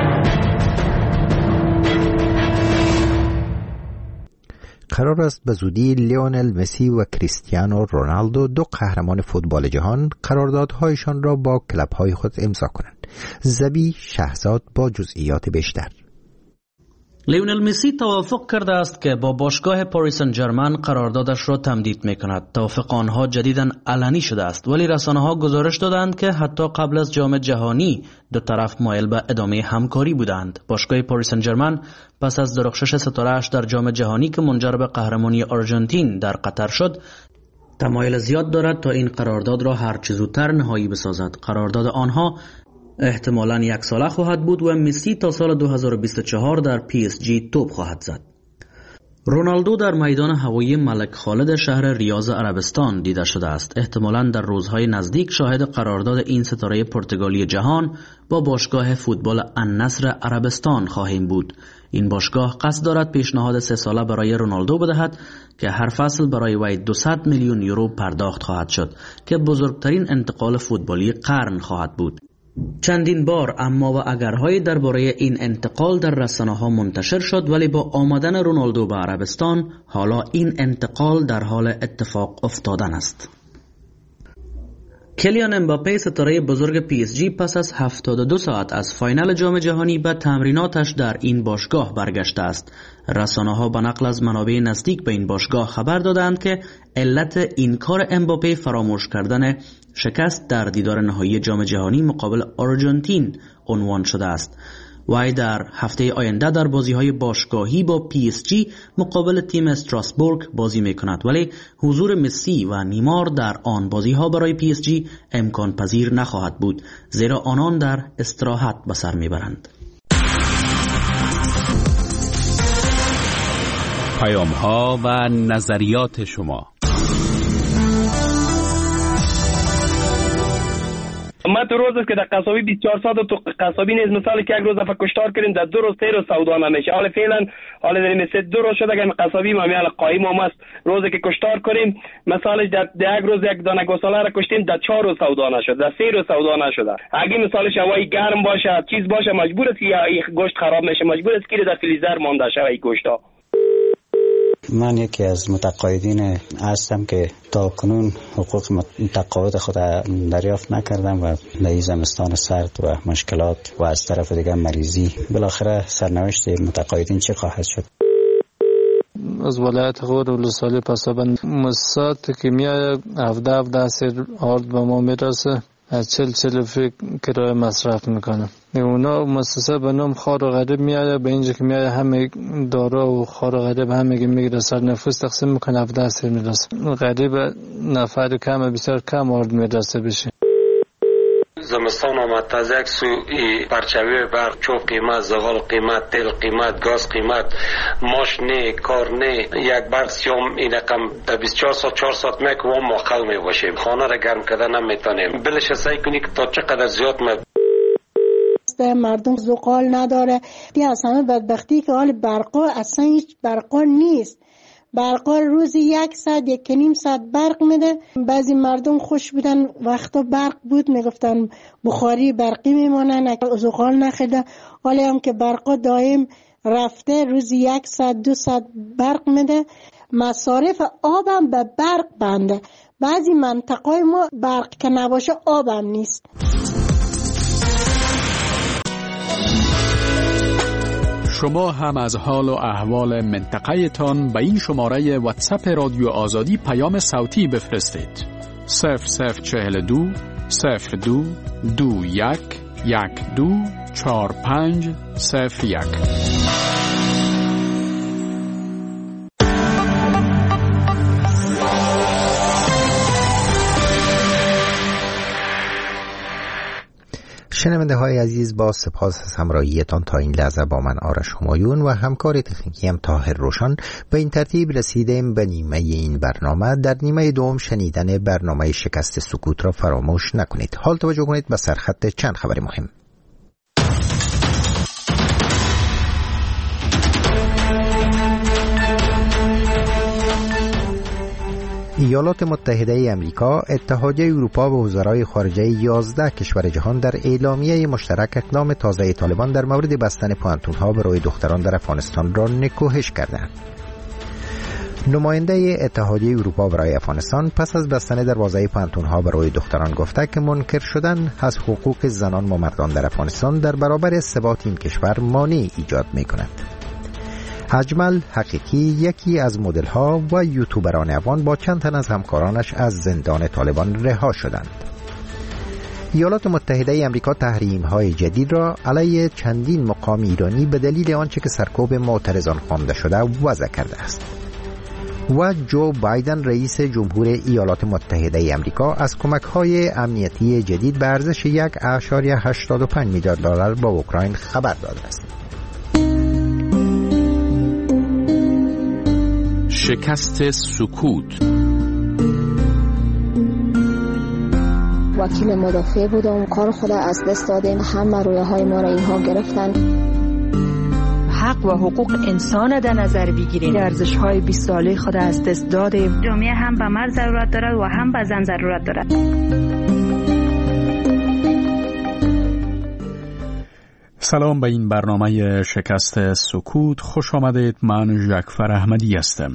قرار است به زودی لیونل مسی و کریستیانو رونالدو، دو قهرمان فوتبال جهان، قراردادهایشان را با کلب‌های خود امضا کنند. زبی شهزاد با جزئیات بیشتر. لیونل مسی توافق کرده است که با باشگاه پاریس سن ژرمن قراردادش را تمدید می‌کند. توافق آنها جدیداً علنی شده است، ولی رسانه‌ها گزارش دادند که حتی قبل از جام جهانی دو طرف مایل به ادامه همکاری بودند. باشگاه پاریس سن ژرمن پس از درخشش ستاره‌اش در جام جهانی که منجر به قهرمانی آرژانتین در قطر شد، تمایل زیاد دارد تا این قرارداد را هر چه زودتر نهایی بسازد. قرارداد آنها احتمالاً یک ساله خواهد بود و مسی تا سال دو هزار و بیست و چهار در پی اس جی توپ خواهد زد. رونالدو در میدان هوایی ملک خالد شهر ریاض عربستان دیده شده است. احتمالاً در روزهای نزدیک شاهد قرارداد این ستاره پرتغالی جهان با باشگاه فوتبال النصر عربستان خواهیم بود. این باشگاه قصد دارد پیشنهاد سه ساله برای رونالدو بدهد که هر فصل برای وی دویست میلیون یورو پرداخت خواهد شد که بزرگترین انتقال فوتبالی قرن خواهد بود. چندین بار اما و اگرهای درباره این انتقال در رسانه‌ها منتشر شد، ولی با آمدن رونالدو به عربستان حالا این انتقال در حال اتفاق افتادن است. کلیان امباپه ستاره بزرگ پی اس جی پس از هفتاد و دو ساعت از فاینال جام جهانی به تمریناتش در این باشگاه برگشته است. رسانه‌ها به نقل از منابع نزدیک به این باشگاه خبر دادند که علت این کار امباپه فراموش کردن شکست در دیدار نهایی جام جهانی مقابل آرژانتین عنوان شده است. وی در هفته آینده در بازی‌های باشگاهی با پی اس جی مقابل تیم استراسبورگ بازی می‌کند، ولی حضور مسی و نیمار در آن بازی‌ها برای پی اس جی امکان پذیر نخواهد بود، زیرا آنان در استراحت به سر می‌برند. پیام‌ها و نظریات شما. ما تو روز که در قصابی بیست و چهار ساعت تو قصابی نیز مثال که یک روز دفعه کشتار کردیم در دو روز سه روز سودا نمیشه. حالا فعلا حالا داریم سه دو روز شده که قصابی ما میال قایم هم است. روزی که کشتار کنیم مثالش در یک روز یک دانه گوساله را کشتیم در چهار روز سودا نشد، در سه روز سودا نشده. اگه مثالش هوای گرم باشه چیز باشه مجبور است که این گوشت خراب میشه، مجبور است که در فریزر مونده شه این گوشتا. من یکی از متقاعدین هستم که تا کنون حقوق متقاعد خود دریافت نکردم و در زمستان سرد و مشکلات و از طرف دیگر مریضی، بالاخره سرنوشت متقاعدین چه خواهد شد؟ از ولایت غور ولسوالی پسابند مسات که میاد هفته هفته سر آرد به ما میرسه، از چل چل فکر کرایه مصرف میکنم. اونا مؤسسه به نام خار و غریب میاد، به اینجا که میاد همه دارا و خار و غریب همه میگیره سر نفوس تقسیم میکنه، هفته سر میرسه. غریب نفر کم بسیار کم آرد میرسه بشه. زمستان آمد از یک سو پرچوی برق چوب قیمت، زغال قیمت، تیل قیمت، گاز قیمت، ماش نه، کار نه، یک برق سیام این رقم در بیست و چهار ساعت چهار ساعت میک و ما خل می باشیم، خانه را گرم کردن نمیتونیم. بلش سعی کنی که تا چقدر زیاد می مردم زغال نداره. بیا اصلا بدبختی که حال برقا اصلا هیچ برقا نیست. برقا روزی یک ساعت یک نیم ساعت برق میده. بعضی مردم خوش بودن وقتا برق بود میگفتن بخاری برقی میمونن، زغال نخیده. حالا هم که برقا دائم رفته روزی یک ساعت دو ساعت برق میده. مصارف آبم به برق بنده. بعضی منطقه ما برق که نباشه آبم نیست. شما هم از حال و احوال منطقه تان به این شماره واتساپ رادیو آزادی پیام صوتی بفرستید. صفر صفر چهل دو صفر دو دو یک یک دو چهار پنج صفر یک. شنونده های عزیز، با سپاس از همراهیتان تا این لحظه با من آرش همایون و همکار تکنیکیم طاهر روشن به این ترتیب رسیدیم به نیمه این برنامه. در نیمه دوم شنیدن برنامه شکست سکوت را فراموش نکنید. حال توجه کنید به سرخط چند خبر مهم. ایالات متحده ای امریکا، اتحادیه اروپا و وزرای خارجه یازده کشور جهان در اعلامیه مشترک اقدام تازه طالبان در مورد بستن پانتون‌ها برای دختران در افغانستان را نکوهش کردند. نماینده اتحادیه اروپا برای افغانستان پس از بستن دروازه پانتون‌ها برای دختران گفته که منکر شدن از حقوق زنان و مردان در افغانستان در برابر ثبات این کشور مانع ایجاد می‌کند. اجمل حقیقی، یکی از مدل‌ها و یوتیوبران افغان، با چند تن از همکارانش از زندان طالبان رها شدند. ایالات متحده ای آمریکا تحریم‌های جدید را علیه چندین مقام ایرانی به دلیل آنچه که سرکوب معترضان خوانده شده وضع کرده است. و جو بایدن رئیس جمهور ایالات متحده ای آمریکا از کمک‌های امنیتی جدید به ارزش یک ممیز هشتاد و پنج میلیارد دلار با اوکراین خبر داده است. شکست سکوت. وکیل مدافع بودم، کار خود از دست دادیم، همه رویه های ما را اینها گرفتن. حق و حقوق انسان در نظر بگیریم، ارزش های بیست ساله خود از دست دادیم. جامعه هم به مرد ضرورت دارد و هم به زن ضرورت دارد. سلام به این برنامه شکست سکوت، خوش آمدید. من جعفر احمدی هستم.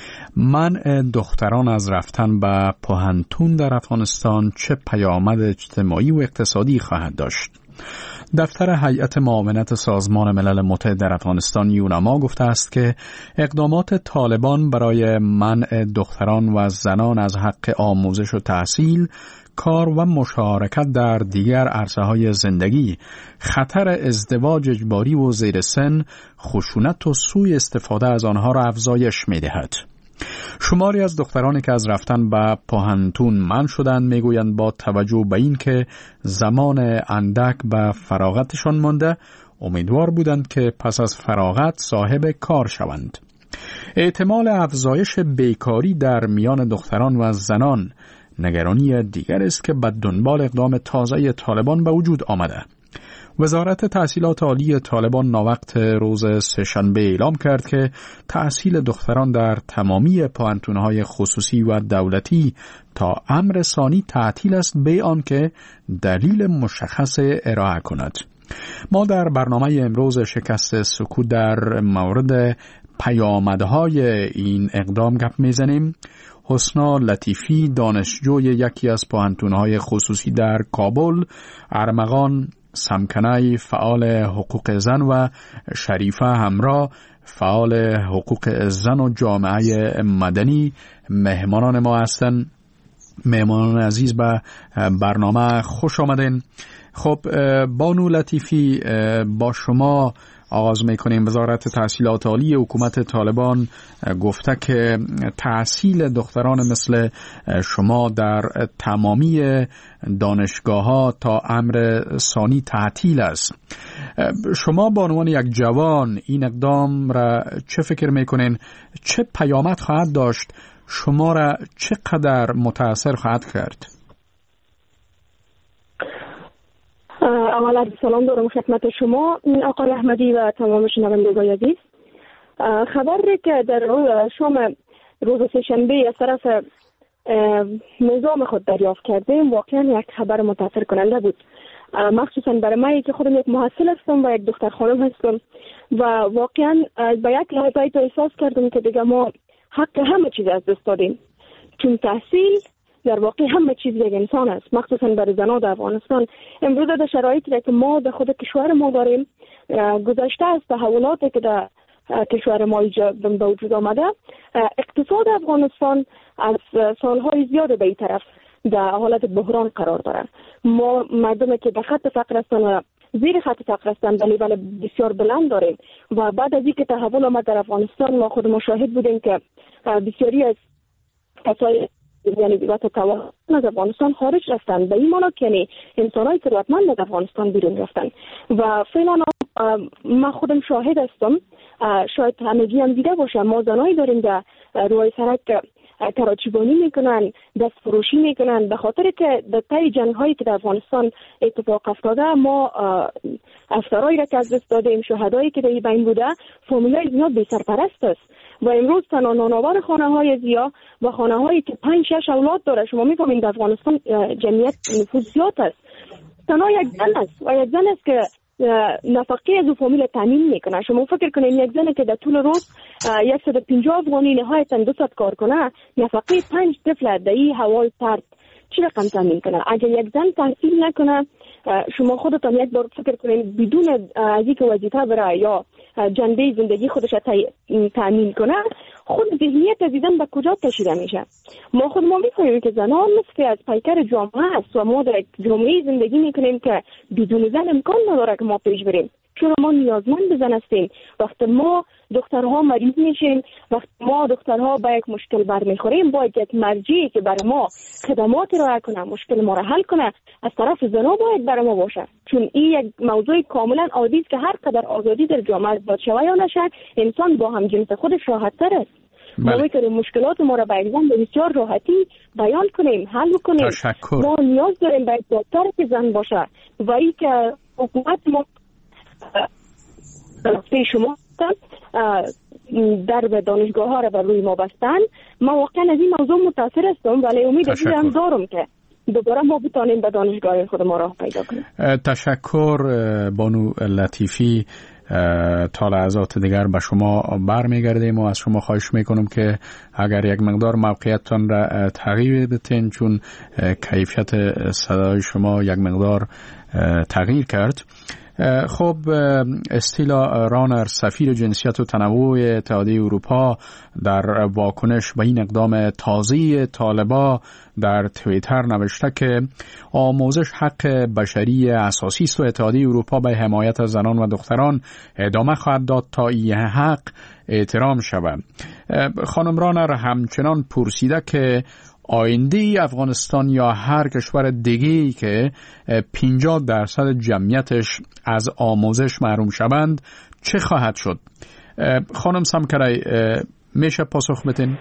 منع دختران از رفتن به پوهنتون در افغانستان چه پیامد اجتماعی و اقتصادی خواهد داشت؟ دفتر هیئت معاونت سازمان ملل متحد در افغانستان یونما گفته است که اقدامات طالبان برای منع دختران و زنان از حق آموزش و تحصیل، کار و مشارکت در دیگر عرصه‌های زندگی، خطر ازدواج اجباری و زیر سن، خشونت و سوء استفاده از آنها را افزایش می‌دهد. شماری از دخترانی که از رفتن به پوهنتون منع شدند میگویند با توجه به این که زمان اندک به فراغتشان مانده، امیدوار بودند که پس از فراغت صاحب کار شوند. احتمال افزایش بیکاری در میان دختران و زنان نگرانی دیگر است که به دنبال اقدام تازه طالبان به وجود آمده. وزارت تحصیلات عالی طالبان ناوقت روز سه‌شنبه اعلام کرد که تحصیل دختران در تمامی پوهنتون‌های خصوصی و دولتی تا امر ثانی تعطیل است به آنکه دلیل مشخص ارائه کند. ما در برنامه امروز شکست سکوت در مورد پیامدهای این اقدام گپ میزنیم. حسنا لطیفی، دانشجوی یکی از پوهنتون‌های خصوصی در کابل، ارمغان سمکنای فعال حقوق زن و شریفه همراه فعال حقوق زن و جامعه مدنی مهمانان ما هستند. مهمانان عزیز به برنامه خوش آمدین. خب بانو لطیفی، با شما آغاز میکنیم. وزارت تحصیلات عالی حکومت طالبان گفته که تحصیل دختران مثل شما در تمامی دانشگاه ها تا امر ثانی تعطیل است. شما به عنوان یک جوان این اقدام را چه فکر میکنین؟ چه پیامد خواهد داشت؟ شما را چقدر متاثر خواهد کرد؟ اولا سلام دارم خدمت شما آقای احمدی و تمام شنوندگان عزیز. خبری که در شام روز سه‌شنبه از طرف نظام خود دریافت کردیم واقعا یک خبر متاثر کننده بود، مخصوصا برای من که خودم یک محصل هستم و یک دختر خانم هستم و واقعا به یک لحظه تو احساس کردم که دیگه ما حق همه چیز از دست دادیم، چون تحصیل در واقع همه چیز یک انسان است، مخصوصا برای زنان در افغانستان. امروز در شرایطی که ما در خود کشور ما داریم، گذشته از تحولاتی که در کشور ما به وجود آمده، اقتصاد افغانستان از سالهای زیاد به این طرف در حالت بحران قرار داره. ما مردمی که در خط فقر هستن و زیر خط فقر هستن ولی ولی بسیار بلند داریم و بعد از اینکه تحول آمد در افغانستان ما خود مشاهد بودیم که بسیاری از کسای یعنی وقت توان از افغانستان خارج رفتن به این معنی که یعنی انسان‌های ثروتمند از افغانستان بیرون رفتن و فعلا ما خودم شاهد هستم، شاید همگی هم دیده باشه، ما زنایی داریم در روی سرک کراچیبانی میکنن، دست فروشی میکنن به خاطر که در طی جنگ هایی که در افغانستان اتفاق افتاده ما افسرایی را که از دست دادیم، شهدایی که در این بین بوده، فامیلای زیاد بی سرپرست است و امروز تنها نانآور خانه های زیا و خانه هایی که پنج شش اولاد داره، شما میفهمید در افغانستان جمعیت نفوذ زیاد است، تنها یک زن است و یک زن است که نفقه از او فامیل تامین میکنه. شما فکر کنید یک زن که در طول روز صد و پنجاه افغانی نهایتا دویست کار کنه، نفقه پنج طفل در این هوای سرد چی رقم تامین کنه؟ اگر یک زن تحصیل نکنه، شما خودتان یک بار فکر کنید بدون از اینکه وظیفه بره یا جنبه زندگی خودش تامین کنه، خود ذهنیت از زن به کجا کشیده میشه؟ ما خود ما میفهمیم که زنان نصف از پیکر جامعه است و ما در جامعه زندگی میکنیم که بدون زن امکان نداره که ما پیش بریم، چون ما نیازمند به زن هستیم. وقتی ما دخترها مریض میشیم، وقتی ما دخترها با یک مشکل برمیخوریم، باید یک مرجعی که برای ما خدمات را کنه، مشکل ما را حل کنه، از طرف زنا باید برای ما باشه، چون این یک موضوع کاملا عادی است که هر قدر آزادی در جامعه ایجاد شود یا نشد، انسان با هم جنس خودش راحت تر است. ما میتونیم مشکلات ما را به یک زن به بسیار راحتی بیان کنیم، حل کنیم. تشکر. ما نیاز داریم به یک دکتر که زن باشه و این که حکومت ما به شما در به دانشگاه ها را بر روی ما بستن. ما واقعا از این موضوع متاثر هستم ولی امید هم دارم که دوباره ما بتانیم به دانشگاه خود ما راه پیدا کنیم. تشکر بانو لطیفی. تا لحظات دیگر به شما برمیگردیم و از شما خواهش میکنم که اگر یک مقدار موقعیتتان را تغییر بدین، چون کیفیت صدای شما یک مقدار تغییر کرد. خب استیلا رانر، سفیر جنسیت و تنوع اتحادیه اروپا، در واکنش به این اقدام تازه طالبان در توییتر نوشته که آموزش حق بشری اساسی است و اتحادیه اروپا به حمایت از زنان و دختران ادامه خواهد داد تا این حق احترام شود. خانم رانر همچنان پرسیده که آینده افغانستان یا هر کشور دیگه‌ای که پنجاه درصد جمعیتش از آموزش محروم شوند چه خواهد شد؟ خانم سمکرای میشه پاسخ بدین؟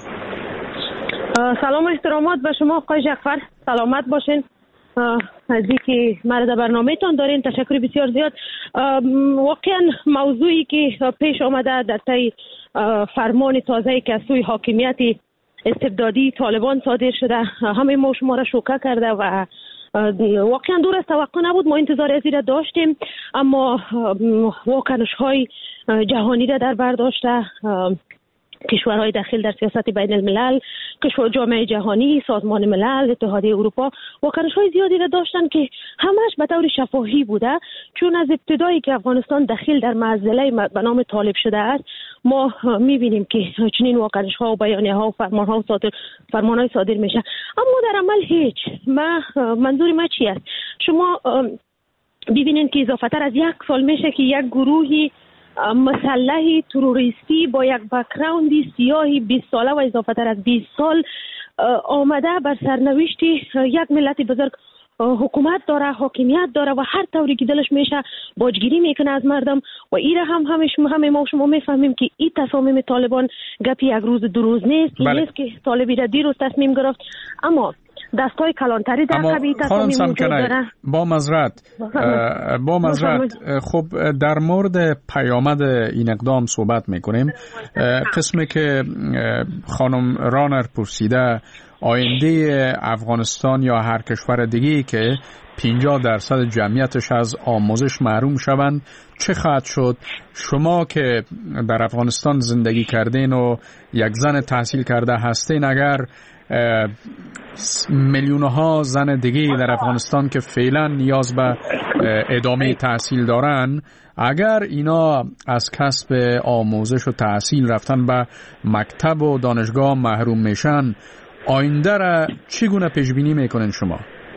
سلام و احترامات به شما آقای جعفر، سلامت باشین. از اینکه مرا در برنامه‌تان دارین تشکر بسیار زیاد. واقعا موضوعی که پیش آمده در طی فرمان تازه‌ای که از سوی حاکمیت استبدادی طالبان صادر شده همه ما شما را شوکه کرده و واقعا دور از توقع نبود. ما انتظار از این را داشتیم، اما واکنش های جهانی را در بر داشته، کشورهای داخل در سیاست بین الملل، کشور جامعه جهانی، سازمان ملل، اتحادیه اروپا واکنش‌های زیادی را داشتن که همش به طور شفاهی بوده، چون از ابتدایی که افغانستان داخل در معضله به نام طالب شده است ما می‌بینیم که چنین واکنش‌ها و بیانیه‌ها و فرمان‌ها و صادر فرمان‌های صادر میشه، اما در عمل هیچ. ما منظور ما چی است؟ شما ببینید که اضافتر از یک سال میشه که یک گروهی مسلحی تروریستی با یک بک‌گراندی سیاهی بیست ساله و اضافه تر از بیست سال آمده بر سرنوشت یک ملت بزرگ حکومت داره، حاکمیت داره و هر طوری که دلش میشه باجگیری میکنه از مردم و این هم همش همه ما شما میفهمیم که این تصامیم طالبان گپی یک روز دو روز نیست. این نیست که طالبی را دیروز تصمیم گرفت، اما دستای کلانتری در قبیل تصامیم وجود داره. با معذرت با معذرت خب در مورد پیامد این اقدام صحبت میکنیم. قسمی که خانم رانر پرسیده آینده افغانستان یا هر کشور دیگه‌ای که پنجاه درصد جمعیتش از آموزش محروم شوند چه خواهد شد؟ شما که در افغانستان زندگی کردین و یک زن تحصیل کرده هستین، اگر میلیون‌ها زن دیگه در افغانستان که فعلا نیاز به ادامه تحصیل دارن، اگر اینا از کسب آموزش و تحصیل رفتن به مکتب و دانشگاه محروم میشن، آینده را چگونه پیش بینی میکنین شما؟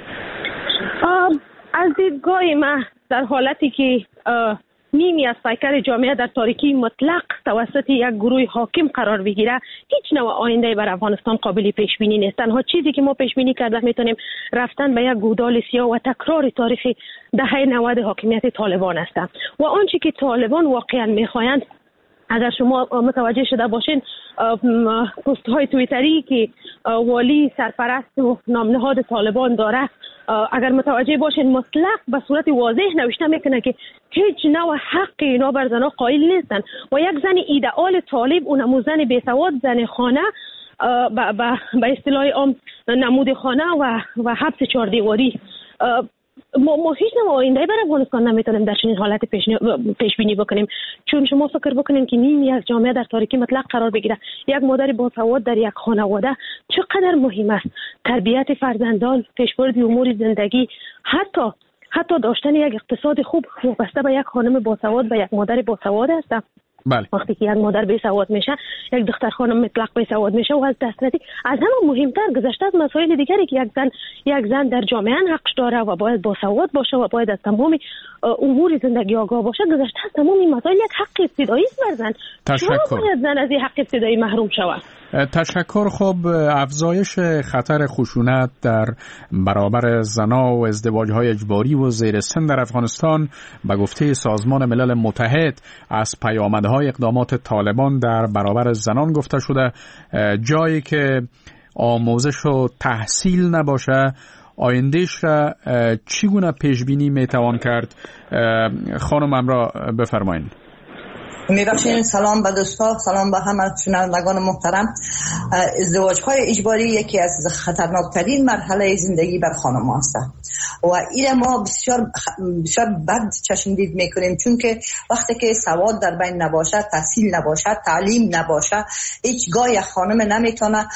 از دیدگاه من در حالتی که نیمی از پیکر جامعه در تاریکی مطلق توسط یک گروه حاکم قرار بگیره، هیچ نوع آینده بر افغانستان قابل پیش بینی نیست. تنها چیزی که ما پیش بینی کرده میتونیم رفتن به یک گودال سیاه و تکرار تاریخ دهه نود حاکمیت طالبان است و آنچه که طالبان واقعا میخواهند، اگر شما متوجه شده باشین پست های توییتری که والی سرپرست و نامنهاد طالبان داره، اگر متوجه باشین مطلق به صورت واضح نوشته میکنه که هیچ نوع حق اینا بر زنها قائل نیستن و یک زن ایدئال طالب، اونم زن بیسواد، زن خانه به اصطلاح عام نمود خانه و و حبس چهار دیواری، ما, ما هیچ نوع آینده برای افغانستان نمیتونیم در چنین حالت پیش, پیش بینی بکنیم. چون شما فکر بکنین که نیمی از جامعه در تاریکی مطلق قرار بگیره، یک مادر باسواد در یک خانواده چقدر مهم است. تربیت فرزندان، پیشبرد امور زندگی، حتی حتی داشتن یک اقتصاد خوب وابسته به یک خانم باسواد، به یک مادر باسواد است. بله. وقتی که یک مادر بی سواد میشه، یک دختر خانم مطلق بی سواد میشه و از دسترسی از همه مهمتر گذشته از مسائل دیگری که یک زن یک زن در جامعه حقش داره و باید با سواد باشه و باید از تمام امور زندگی آگاه باشه، گذشته از تمام این مسائل یک حق ابتدایی است بر زن. تشکر. چرا باید زن از این حق ابتدایی محروم شود؟ تشکر. خب افزایش خطر خشونت در برابر زنا و ازدواج‌های اجباری و زیر سن در افغانستان به گفته سازمان ملل متحد از پیامدهای اقدامات طالبان در برابر زنان گفته شده. جایی که آموزش و تحصیل نباشه، آیندهش را چگونه پیش بینی میتوان کرد؟ خانم امرا بفرمایید. میبخشین. سلام به دوستا، سلام به همه شنوندگان محترم. ازدواج‌های اجباری یکی از خطرناکترین مرحله زندگی بر خانم است و این ما بسیار بسیار بد چشمدید میکنیم، چون که وقتی که سواد در بین نباشه، تحصیل نباشه، تعلیم نباشه، هیچگاه یک خانم نمیتونه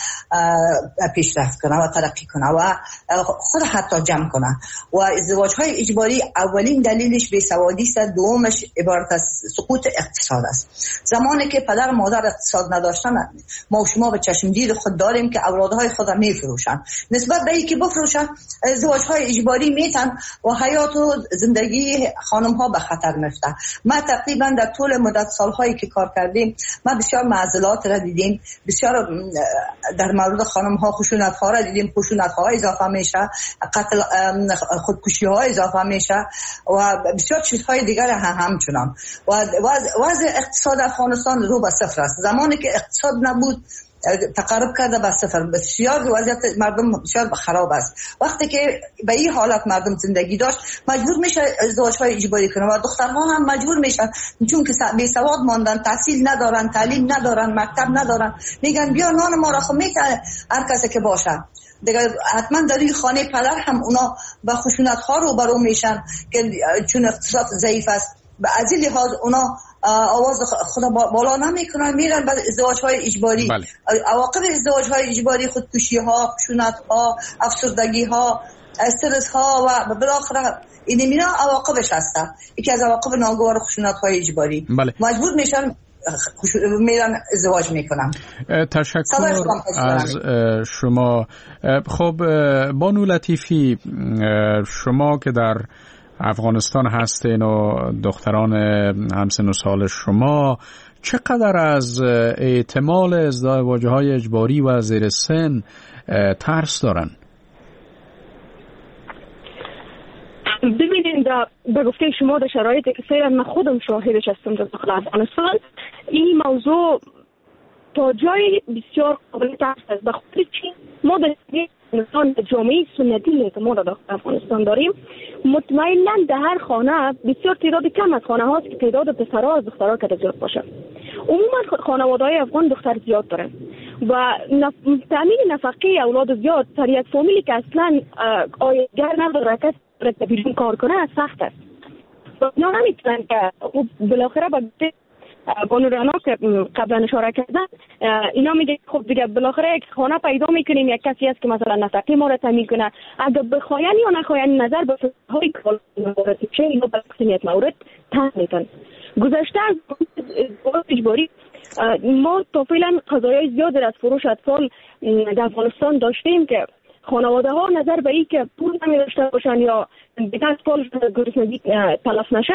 پیشرفت کنه و ترقی کنه و خود حتی جمع کنه. و ازدواج‌های اجباری اولین دلیلش بیسوادی است، دومش عبارت از سقوط اقتصاد است. زمانی که پدر و مادر اقتصاد نداشتن، ما و شما به چشم دید خود داریم که اولادهای خود را میفروشن. نسبت به اینکه بفروشن، ازدواج‌های اجباری میتن و حیات و زندگی خانم ها به خطر میفته. ما تقریبا در طول مدت سالهایی که کار کردیم، ما بسیار معضلات را دیدیم، بسیار در مورد خانم ها خشونت ها را دیدیم، خشونت ها اضافه میشه، قتل خودکشی ها اضافه میشه و بسیار چیزهای دیگر هم همچنان. و وضع اقتصاد افغانستان رو به صفر است. زمانی که اقتصاد نبود، تقرب کرده به صفر. بسیار وضعیت مردم بسیار خراب است. وقتی که به این حالت مردم زندگی داشت، مجبور میشه ازدواج‌های اجباری کنه و دخترها هم مجبور میشن، چون که بی سواد ماندن، تحصیل ندارن، تعلیم ندارن، مکتب ندارن، میگن بیا نان ما را خو میکنه هر کسی که باشه. دیگه حتما در این خانه پدر هم اونا با خشونت ها رو برو میشن که چون اقتصاد ضعیف است. از این لحاظ اونا آواز خدا بالا نمیکنن، میرن به ازدواج‌های اجباری. بله. عواقب ازدواج‌های اجباری خودکشی‌ها، خشونت‌ها، افسردگی‌ها، استرس‌ها و بالاخره این مینا عواقبش هستن. یکی از عواقب ناگوار خشونت‌های اجباری. بله. مجبور میشن میرن ازدواج میکنن. تشکر از شما. خب بانو لطیفی، شما که در افغانستان هستین و دختران همسن و سال شما چقدر از احتمال ازدواج‌های اجباری و زیر سن ترس دارن؟ ببینید، به گفته شما در شرایطی که فعلا من خودم شاهدش هستم در داخل افغانستان، این موضوع تا جای بسیار قابل ترس است. به خاطر چی؟ ما در افغانستان جامعه سنتی که ما در داخل افغانستان داریم، مطمئنا در هر خانه بسیار تعداد کم از خانه هاست که تعداد پسرها از دخترها که زیاد باشه. عموما خانواده‌های افغان دختر زیاد دارن و نف... تامین نفقه اولاد زیاد در یک فامیلی که اصلا آیدگر نداره، کسی که بیرون کار کنه سخت است. اینا نمیتونن که بالاخره با بانو رانا که قبلا اشاره کردن، اینا میگه خب دیگه بالاخره یک خانه پیدا میکنیم، یک کسی هست که مثلا نفقه ما را تامین کنه. اگر بخواین یا نخواین نظر به فقهای کار چه اینا به یک مورد تن میتن. گذشته از ازدواج اجباری ما تا فعلا قضایای زیادی از فروش اطفال در افغانستان داشتیم که خانواده ها نظر به این که پول نمی داشته باشن یا دیگه اطفال گرسنگی تلف نشه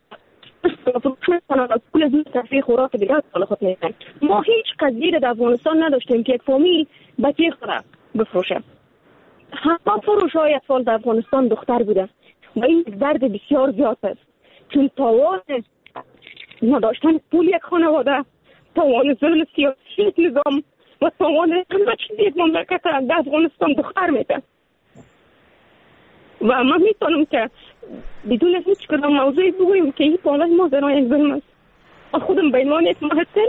پول زود تصفیه خوراک دیگه اطفال خود میدن. ما هیچ قضیه در افغانستان نداشتیم که یک فامیل بچه خود بفروشه. همه فروش های اطفال در افغانستان دختر بوده و این درد بسیار زیاد است، چون تاوان نداشتن پول یک خانواده، تاوان ظلم سیاسی نظام و تاوان همه چیز یک مملکت در افغانستان دختر میده. و من میتونم که بدون هیچ کدام موضوعی بگویم که این بالای ما زنان یک ظلم است. من خودم به عنوان یک محصل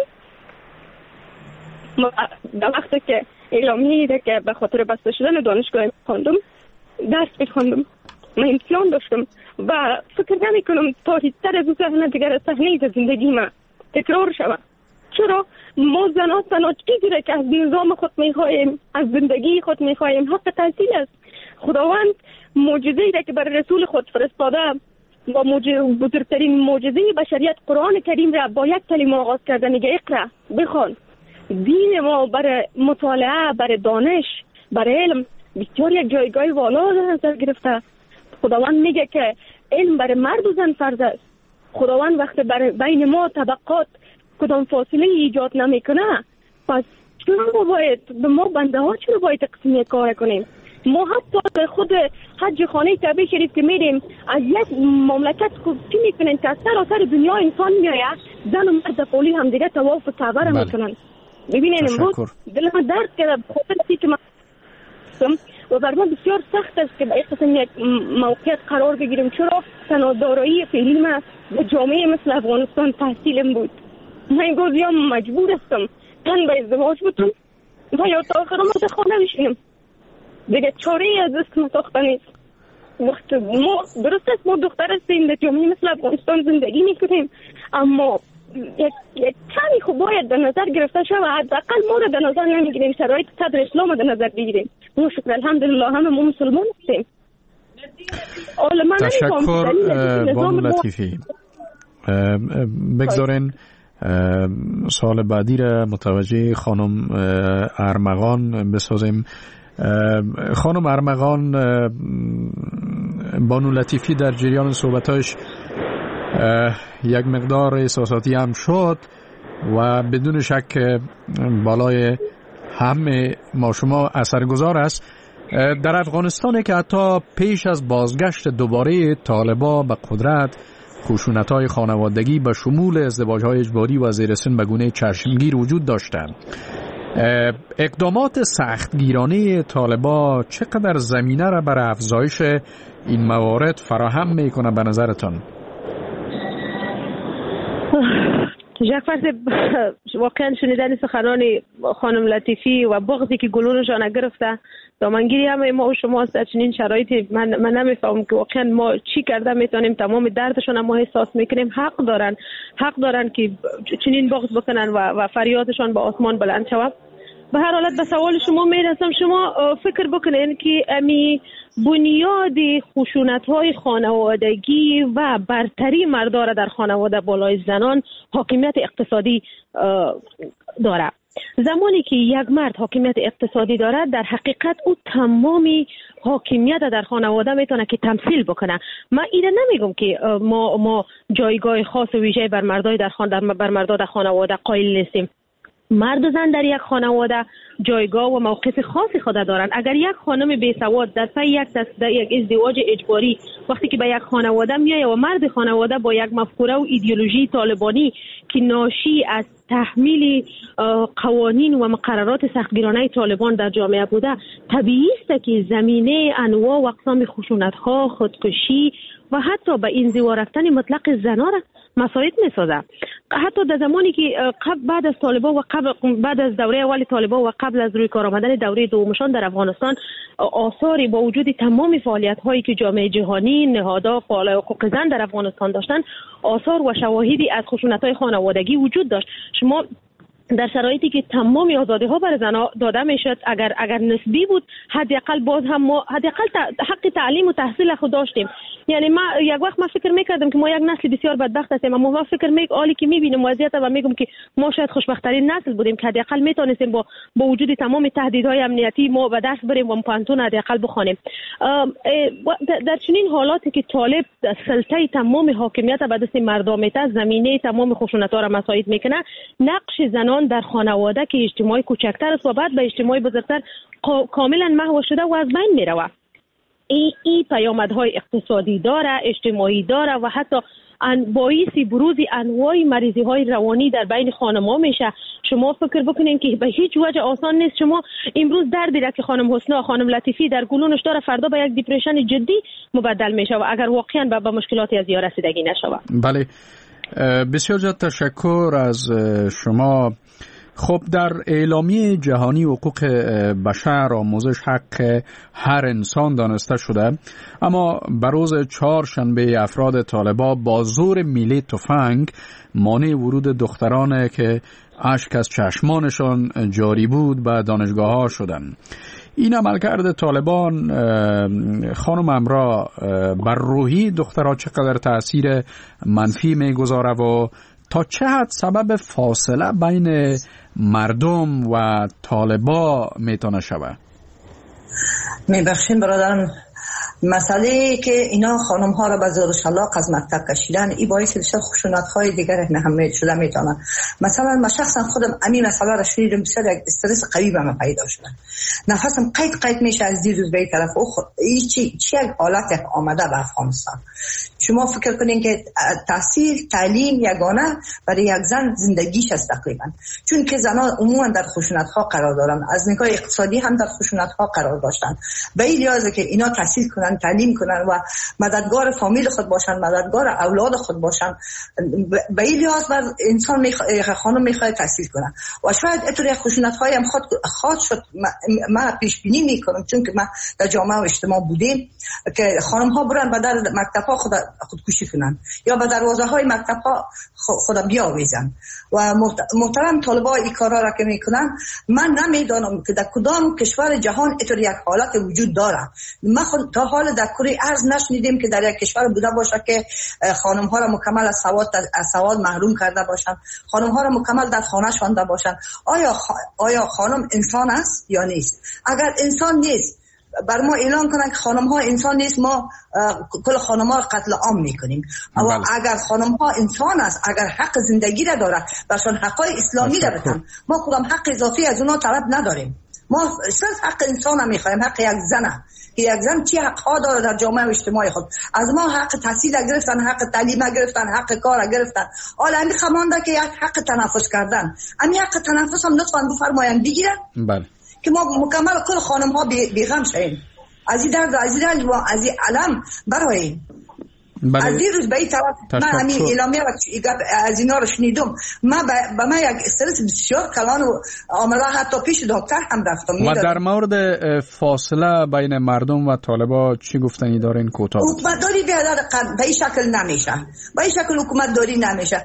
در وقتی که اعلامیه ایده که به خاطر بسته شدن دانشگاه خواندم، درس میخواندم، من امتحان داشتم و فکر نمی کنم تاریک‌تر از اون صحنه دیگر صحنه زندگی من تکرار شود. چرا ما زنان تنها چیزی را که از نظام خود میخواهیم، از زندگی خود میخواهیم، حق تحصیل است. خداوند معجزه‌ای را که برای رسول خود فرستاده و بزرگترین معجزه بشریت قرآن کریم را با یک کلمه آغاز کرده، میگه اقرا، بخوان. دین ما برای مطالعه، برای دانش، برای علم بسیار یک جایگاه والا در نظر گرفته. خداوند میگه که علم برای مرد و زن فرض است. خداوند وقتی برای بین ما طبقات کدام فاصله ایجاد نمیکنه، پس چرا باید به ما بنده ها چرا باید تقسیم کار کنیم؟ ما حتی خود حج خانه کعبه شریف که میریم از یک مملکت چی میکنن که از سراسر دنیا انسان میآید، زن و مرد پولی هم دیگه طواف کعبه را میکنن. ببینین امروز دل من درد کرده بخاطر اینکه که من و بر من بسیار سخت است که به قسم یک موقعیت قرار بگیریم. چرا تنها دارایی فعلی من به جامعه مثل افغانستان تحصیلم بود. من گوزیم مجبور هستم تن به ازدواج بودم و یا تا آخر ما خانه بشیم دیگه، چاره از دست نساخته نیست. وقت ما درست است ما دختر هستیم در جامعه مثل افغانستان زندگی میکنیم، اما یک یک کمی خوب باید در نظر گرفته شود. حداقل ما را در نظر نمیگیریم، شرایط صدر اسلام را در نظر بگیریم. ما شکر الحمدلله همه ما مسلمان هستیم. تشکر بانو لطیفی. بگذارین سوال بعدی را متوجه خانم ارمغان بسازیم. خانم ارمغان، بانو لطیفی در جریان صحبتاش یک مقدار احساساتی هم شد و بدون شک بالای همه ما شما اثرگذار است. در افغانستان که حتی پیش از بازگشت دوباره طالبا به قدرت، خشونت‌های خانوادگی به شمول ازدواج‌های اجباری و زیر سن به گونه چشمگیر وجود داشتند. اقدامات سختگیرانه طالبا چقدر زمینه را برای افزایش این موارد فراهم میکنه به نظرتان؟ جعفر واقعا شنیدن سخنان خانم لطیفی و بغضی که گلونشان گرفته دامنگیری همه ما و شما است. چنین شرایطی من من نمیفهمم که واقعا ما چی کرده میتونیم تمام دردشون ما احساس میکنیم. حق دارن حق دارن که چنین بغض بکنن و, و فریادشان به آسمان بلند شود. به هر حالت به سوال شما میرسم، شما فکر بکنین که امی بنیاد خشونت‌های خانوادگی و برتری مرداره در خانواده بالای زنان حاکمیت اقتصادی داره. زمانی که یک مرد حاکمیت اقتصادی دارد، در حقیقت او تمامی حاکمیت در خانواده میتونه که تمثیل بکنه. من اینه نمیگم که ما ما جایگاه خاص و ویژه بر مردای در خانواده بر مردای در خانواده قائل نیستیم. مرد و زن در یک خانواده جایگاه و موقف خاصی خود دارند. اگر یک خانم بیسواد در پی یک در یک ازدواج اجباری وقتی که به یک خانواده میایه و مرد خانواده با یک مفکوره و ایدئولوژی طالبانی که ناشی از تحمیل قوانین و مقررات سختگیرانه طالبان در جامعه بوده، طبیعی است که زمینه انواع و اقسام خشونت‌ها، خودکشی و حتی به انزوا رفتن مطلق زنان را مساعد می‌سازه. حتی در زمانی که قبل بعد از طالبان و قبل بعد از دوره اول طالبان و قبل از روی کار آمدن دوره دومشان در افغانستان، آثاری با وجود تمام فعالیت‌هایی که جامعه جهانی نهادها فعال حقوق زن در افغانستان داشتن، آثار و شواهدی از خشونت‌های خانوادگی وجود داشت. شما در شرایطی که تمام آزادی ها بر زنها داده میشد، اگر اگر نسبی بود حداقل باز هم ما حداقل حق تعلیم و تحصیل خود داشتیم. یعنی ما یک وقت ما فکر میکردم که ما یک نسل بسیار بدبخت هستیم، اما ما فکر میک عالی که میبینم وضعیت و میگم که ما شاید خوشبخت‌ترین نسل بودیم که حداقل میتونستیم با با وجود تمام تهدیدهای امنیتی ما به دست بریم و پانتون حداقل بخوانیم. در چنین حالاتی که طالب سلطه تمام حاکمیت به دست مردم میته، زمینه تمام خشونت‌ها را مساعد میکنه، نقش زنان در خانواده که اجتماعی کوچکتر است و بعد به اجتماعی بزرگتر کاملا محو شده و از بین میروه. این ای پیامدهای اقتصادی داره، اجتماعی داره و حتی باعث بروز انواع مریضی های روانی در بین خانم‌ها میشه. شما فکر بکنین که به هیچ وجه آسان نیست شما امروز دردی را که خانم حسنا، خانم لطیفی در گلونش داره فردا به یک دپرشن جدی مبدل میشه و اگر واقعا به مشکلاتی از یا رسیدگی نشود. بله، بسیار زیاد تشکر از شما. خب در اعلامیه جهانی حقوق بشر آموزش حق هر انسان دانسته شده، اما بر روز چهارشنبه افراد طالبا با زور میله تفنگ مانع ورود دختران که اشک از چشمانشان جاری بود به دانشگاه ها شدند. این عملکرد طالبان خانم امرا بر روحی دخترها چقدر تأثیر منفی میگذاره و تا چه حد سبب فاصله بین مردم و طالبا میتونه شود؟ میبخشین برادرم، مسئله که اینا خانم ها را به زور شلاق از مکتب کشیدن، این باعث شد خشونت های دیگر هم شده میتونه. مثلا من شخصا خودم همین مسئله را شنیدم، بسیار یک استرس قوی به من پیدا شد، نفسم قید قید میشه از دیر روز به این طرف. این چی چی یک حالت آمده به افغانستان. شما فکر کنین که تحصیل تعلیم یگانه برای یک زن زندگیش است تقریبا، چون که زنان عموما در خشونت ها قرار دارن، از نگاه اقتصادی هم در خشونت ها قرار داشتن. به این لحاظ که اینا تحصیل کنن، تعلیم کنن و مددگار فامیل خود باشن، مددگار اولاد خود باشن، به این لحاظ بر انسان میخواد، خانم میخواد تحصیل کنن و شاید اینطوری خشونت های هم خود خاص شد. من پیش بینی میکنم، چون که من در جامعه و اجتماع بودیم که خانم ها برن به در مکتب ها خود خودکشی کنن یا به دروازه های مکتب ها خود بیاویزن و محترم طالبا این کارا را که میکنن، من نمیدانم که در کدام کشور جهان اینطور یک حالت وجود داره. ما خود تا حال در کره ارض نشنیدیم که در یک کشور بوده باشه که خانم ها را مکمل از سواد از سواد محروم کرده باشن، خانم ها را مکمل در خانه شونده باشن. آیا خ... آیا خانم انسان است یا نیست؟ اگر انسان نیست، بر ما اعلان کنن که خانم ها انسان نیست، ما کل خانم ها قتل عام میکنیم. اما اگر خانم ها انسان است، اگر حق زندگی را داره، برشان حقای اسلامی را بدن، ما کدام حق اضافی از اونا طلب نداریم. ما صرف حق انسان هم میخوایم، حق یک زنه که یک زن چی حق ها داره در جامعه و اجتماع خود. از ما حق تحصیل گرفتن، حق تعلیم گرفتن، حق کار گرفتن. حالا همین خمانده که یک حق تنفس کردن، همین حق تنفس هم لطفا بفرمایند بگیرن. بله، که ما مکمل کل خانم ها بیغم شدیم از این درد، از این رنج و از این علم براییم. از این روز به این طرف من همین اعلامیه از اینا رو شنیدم، من به من یک استرس بسیار کلان و آمده، حتی پیش دکتر هم رفتم. و در مورد فاصله بین مردم و طالبا چی گفتنی دارین کوتاه؟ حکومت داری به این شکل نمیشه، به این شکل حکومت داری نمیشه.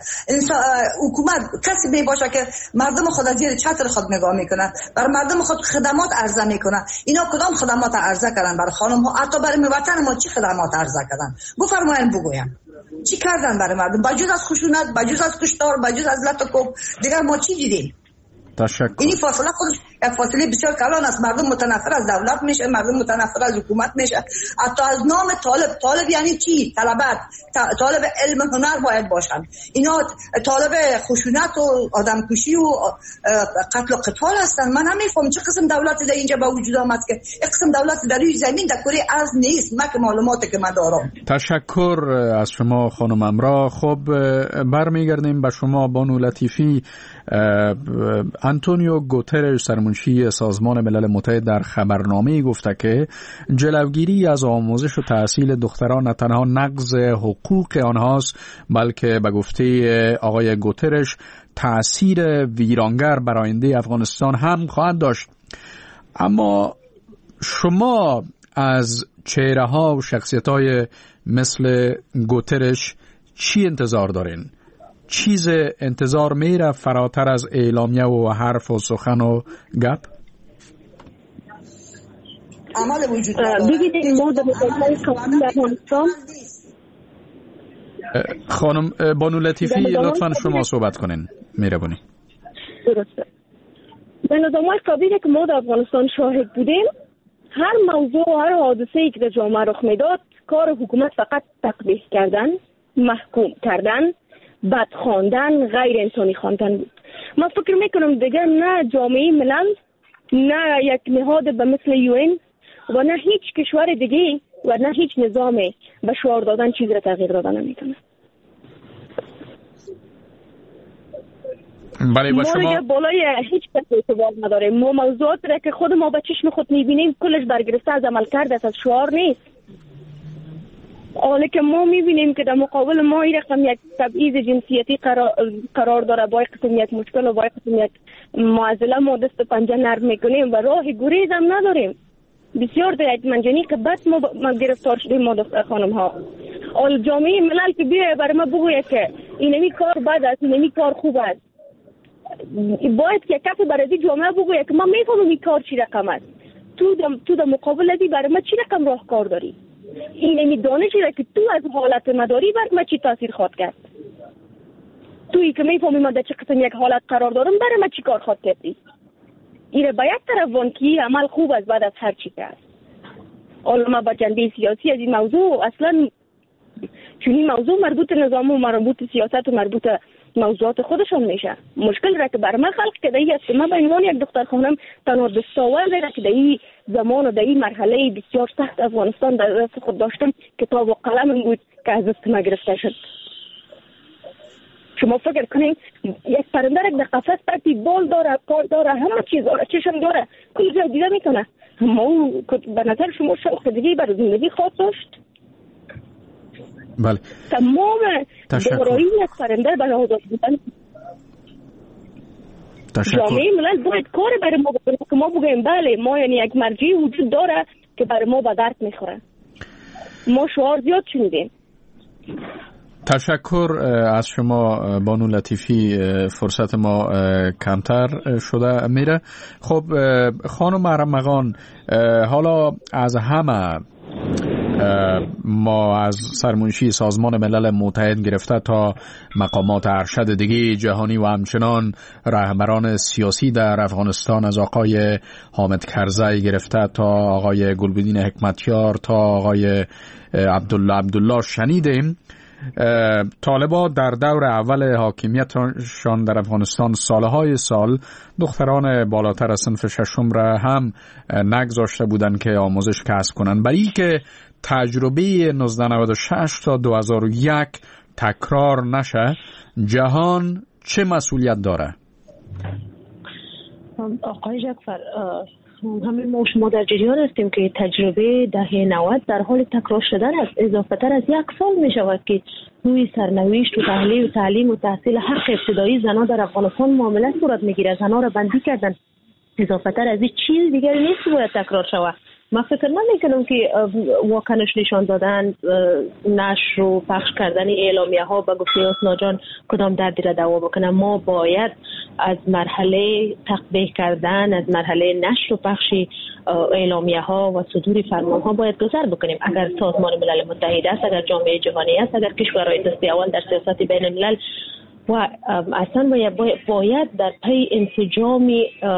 حکومت کسی می باشه که مردم خود از زیر چتر خود نگاه میکنه، بر مردم خود خدمات عرضه میکنه. اینا کدام خدمات عرضه کردن برای خانم ها؟ حتی برای وطن ما چی خدمات عرضه کردن؟ بفرمایید بگویم چی کردن برای مردم؟ بجز از خشونت، بجز از کشتار، بجز از لط و کوب، دیگر ما چی دیدیم؟ تشکر. این فاصله خودش یک فاصله بسیار کلان است. مردم متنفر از دولت میشه، مردم متنفر از حکومت میشه، حتی از نام طالب. طالب یعنی چی؟ طلبت، طالب علم هنر باید باشن. اینا طالب خشونت و آدم کشی و قتل و قتال هستن. من نمیفهم چه قسم دولتی در اینجا به وجود آمد که یک قسم دولتی در روی زمین در کره ارض نیست. من که معلوماتی که من دارم. تشکر از شما خانم امرا. خب برمیگردیم به شما بانو لطیفی. آنتونیو گوترش سرمنشی سازمان ملل متحد در خبرنامه‌ای گفته که جلوگیری از آموزش و تحصیل دختران نه تنها نقض حقوق آنهاست، بلکه به گفته آقای گوترش تأثیر ویرانگر بر آینده افغانستان هم خواهد داشت. اما شما از چهره‌ها و شخصیت‌های مثل گوترش چی انتظار دارین؟ چیز انتظار میره فراتر از اعلامیه و حرف و سخن و گپ؟ عمل وجود داره. ببینید ما در قانون در افغانستان خانم بانو لطیفی لطفاً شما صحبت کنین مهربانی. درسته. به نظام‌های سابقی که ما در افغانستان شاهد بودیم، هر موضوع و هر حادثه‌ای که در جامعه رخ میداد، کار حکومت فقط تقبیح کردن، محکوم کردن، بد خواندن، غیر انسانی خواندن بود. من فکر میکنم دیگه نه جامعه ملل، نه یک نهاد به مثل یو این و نه هیچ کشور دیگه و نه هیچ نظامی به شعار دادن چیزی را تغییر دادن نمیتونه. بله با شما ما دیگه بالای هیچ کس اعتبار نداریم. ما موضوعات را که خود ما به چشم خود میبینیم کلش برگرفته از عمل کرده است، از شعار نیست. حالا که ما میبینیم که در مقابل ما این رقم یک تبعیض جنسیتی قرار, قرار داره، با قسم یک مشکل و با قسم یک معضله ما دست پنجه نرم میکنیم و راه گریز هم نداریم. بسیار در یک منجنی که بس ما, ما گرفتار شدیم ما دختر خانم ها. حالا جامعه ملل که بیایه برای ما بگویه که اینمی کار بد است، اینمی کار خوب است، باید که کسی برای جامعه بگویه که ما میفهمم این کار چی رقم است، تو در تو در مقابل ازی برای ما چی رقم راهکار داری، اینمی دانشی را که تو از حالت مداری برای ما چی تاثیر خواهد کرد، تویی که میفهمی ما در چه قسم یک حالت قرار دارم برای ما چی کار خواهد کردی. این به یک طرف وانکی عمل خوب است بعد از هر چی که است. حالا ما با جنبه سیاسی از این موضوع اصلا چون این موضوع مربوط نظام و مربوط سیاست و مربوط موضوعات خودشون میشه. مشکل را که بر من خلق کرده است که من به عنوان یک دختر خانم تنها دستاوردی را که در این زمان و در این مرحله بسیار سخت افغانستان در دست خود داشتم کتاب و قلم بود که از دست ما گرفته شد. شما فکر کنین یک پرنده را در قفس تحتی بال داره، پا داره، همه چیز داره، چشم داره، کل جا دیده میکنه. ما به نظر شما شوق دیگه برای زندگی خواهد داشت؟ بله. تمام دارایی یک پرنده برای آزاد بودن. جامعه ملل باید کار برای ما بکنه که ما بگیم بله ما یعنی یک مرجعی وجود داره که برای ما به درد میخوره. ما شعار زیاد شنیدیم. تشکر از شما بانو لطیفی. فرصت ما کمتر شده میره. خب خانم ارمغان، حالا از همه ما از سرمنشی سازمان ملل متحد گرفته تا مقامات ارشد دیگه جهانی و همچنان رهبران سیاسی در افغانستان از آقای حامد کرزی گرفته تا آقای گلبدین حکمتیار تا آقای عبدالله عبدالله شنیدیم. طالبا در دور اول حاکمیتشان در افغانستان سالهای سال دختران بالاتر از صنف ششم را هم نگذاشته بودند که آموزش کسب کنند. برای که تجربه نوزده نود و شش تا دو هزار و یک تکرار نشه، جهان چه مسئولیت داره؟ آقای جعفر، همین ما شما در جریان هستیم که تجربه دهه نود در حال تکرار شدن است. اضافه تر از یک سال می شود که روی سرنوشت و تحلیل و تعلیم و تحصیل حق ابتدایی زنان در افغانستان معامله صورت میگیره. زنان را بندی کردن. اضافه تر از این چیز دیگری نیست باید تکرار شود. من فکر نمیکنم که واکنش نشان دادن، نشر و پخش کردن اعلامیه ها به گفته حسنا جان کدام دردی را دوا بکنه. ما باید از مرحله تقبیح کردن، از مرحله نشر و پخش اعلامیه ها و صدور فرمان ها باید گذر بکنیم. اگر سازمان ملل متحد است، اگر جامعه جهانی است، اگر کشورهای دسته اول در سیاست بین الملل و اصلا باید, باید در پی انسجام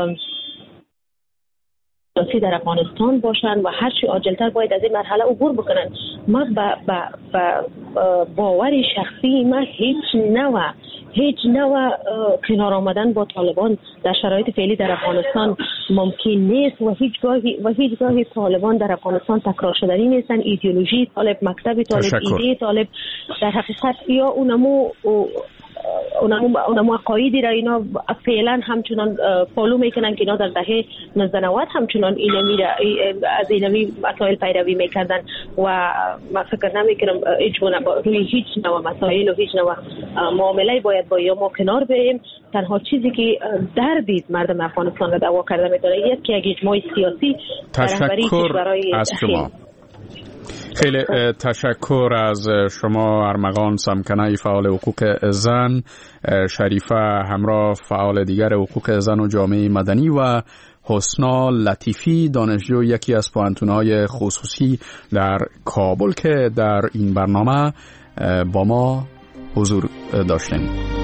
سیاسی در افغانستان باشند و هر چی عاجلتر باید از این مرحله عبور بکنن. ما با, با, با باور شخصی ما هیچ نوع هیچ نوع کنار آمدن با طالبان در شرایط فعلی در افغانستان ممکن نیست و هیچ گاهی و هیچ گاهی طالبان در افغانستان تکرار شدنی نیستن. ایدئولوژی طالب، مکتب طالب، ایده طالب در حقیقت یا اونمو اونمو اونمو عقایدی را اینا فعلا همچنان فالو میکنن که اینا در دهه نوزده نود همچنان اینمی از اینمی مسائل پیروی میکردن و من فکر نمیکنم هیچ روی هیچ نوع مسائل و هیچ نوع معامله باید با یا ما کنار بریم. تنها چیزی که دردید مردم افغانستان را دعوا کرده میتونه یک که یک اجماع سیاسی تشکر از شما. خیلی تشکر از شما ارمغان سمکنه، فعال حقوق زن، شریفه همراه فعال دیگر حقوق زن و جامعه مدنی و حسنا لطیفی دانشجو یکی از پوهنتون‌های خصوصی در کابل که در این برنامه با ما حضور داشتیم.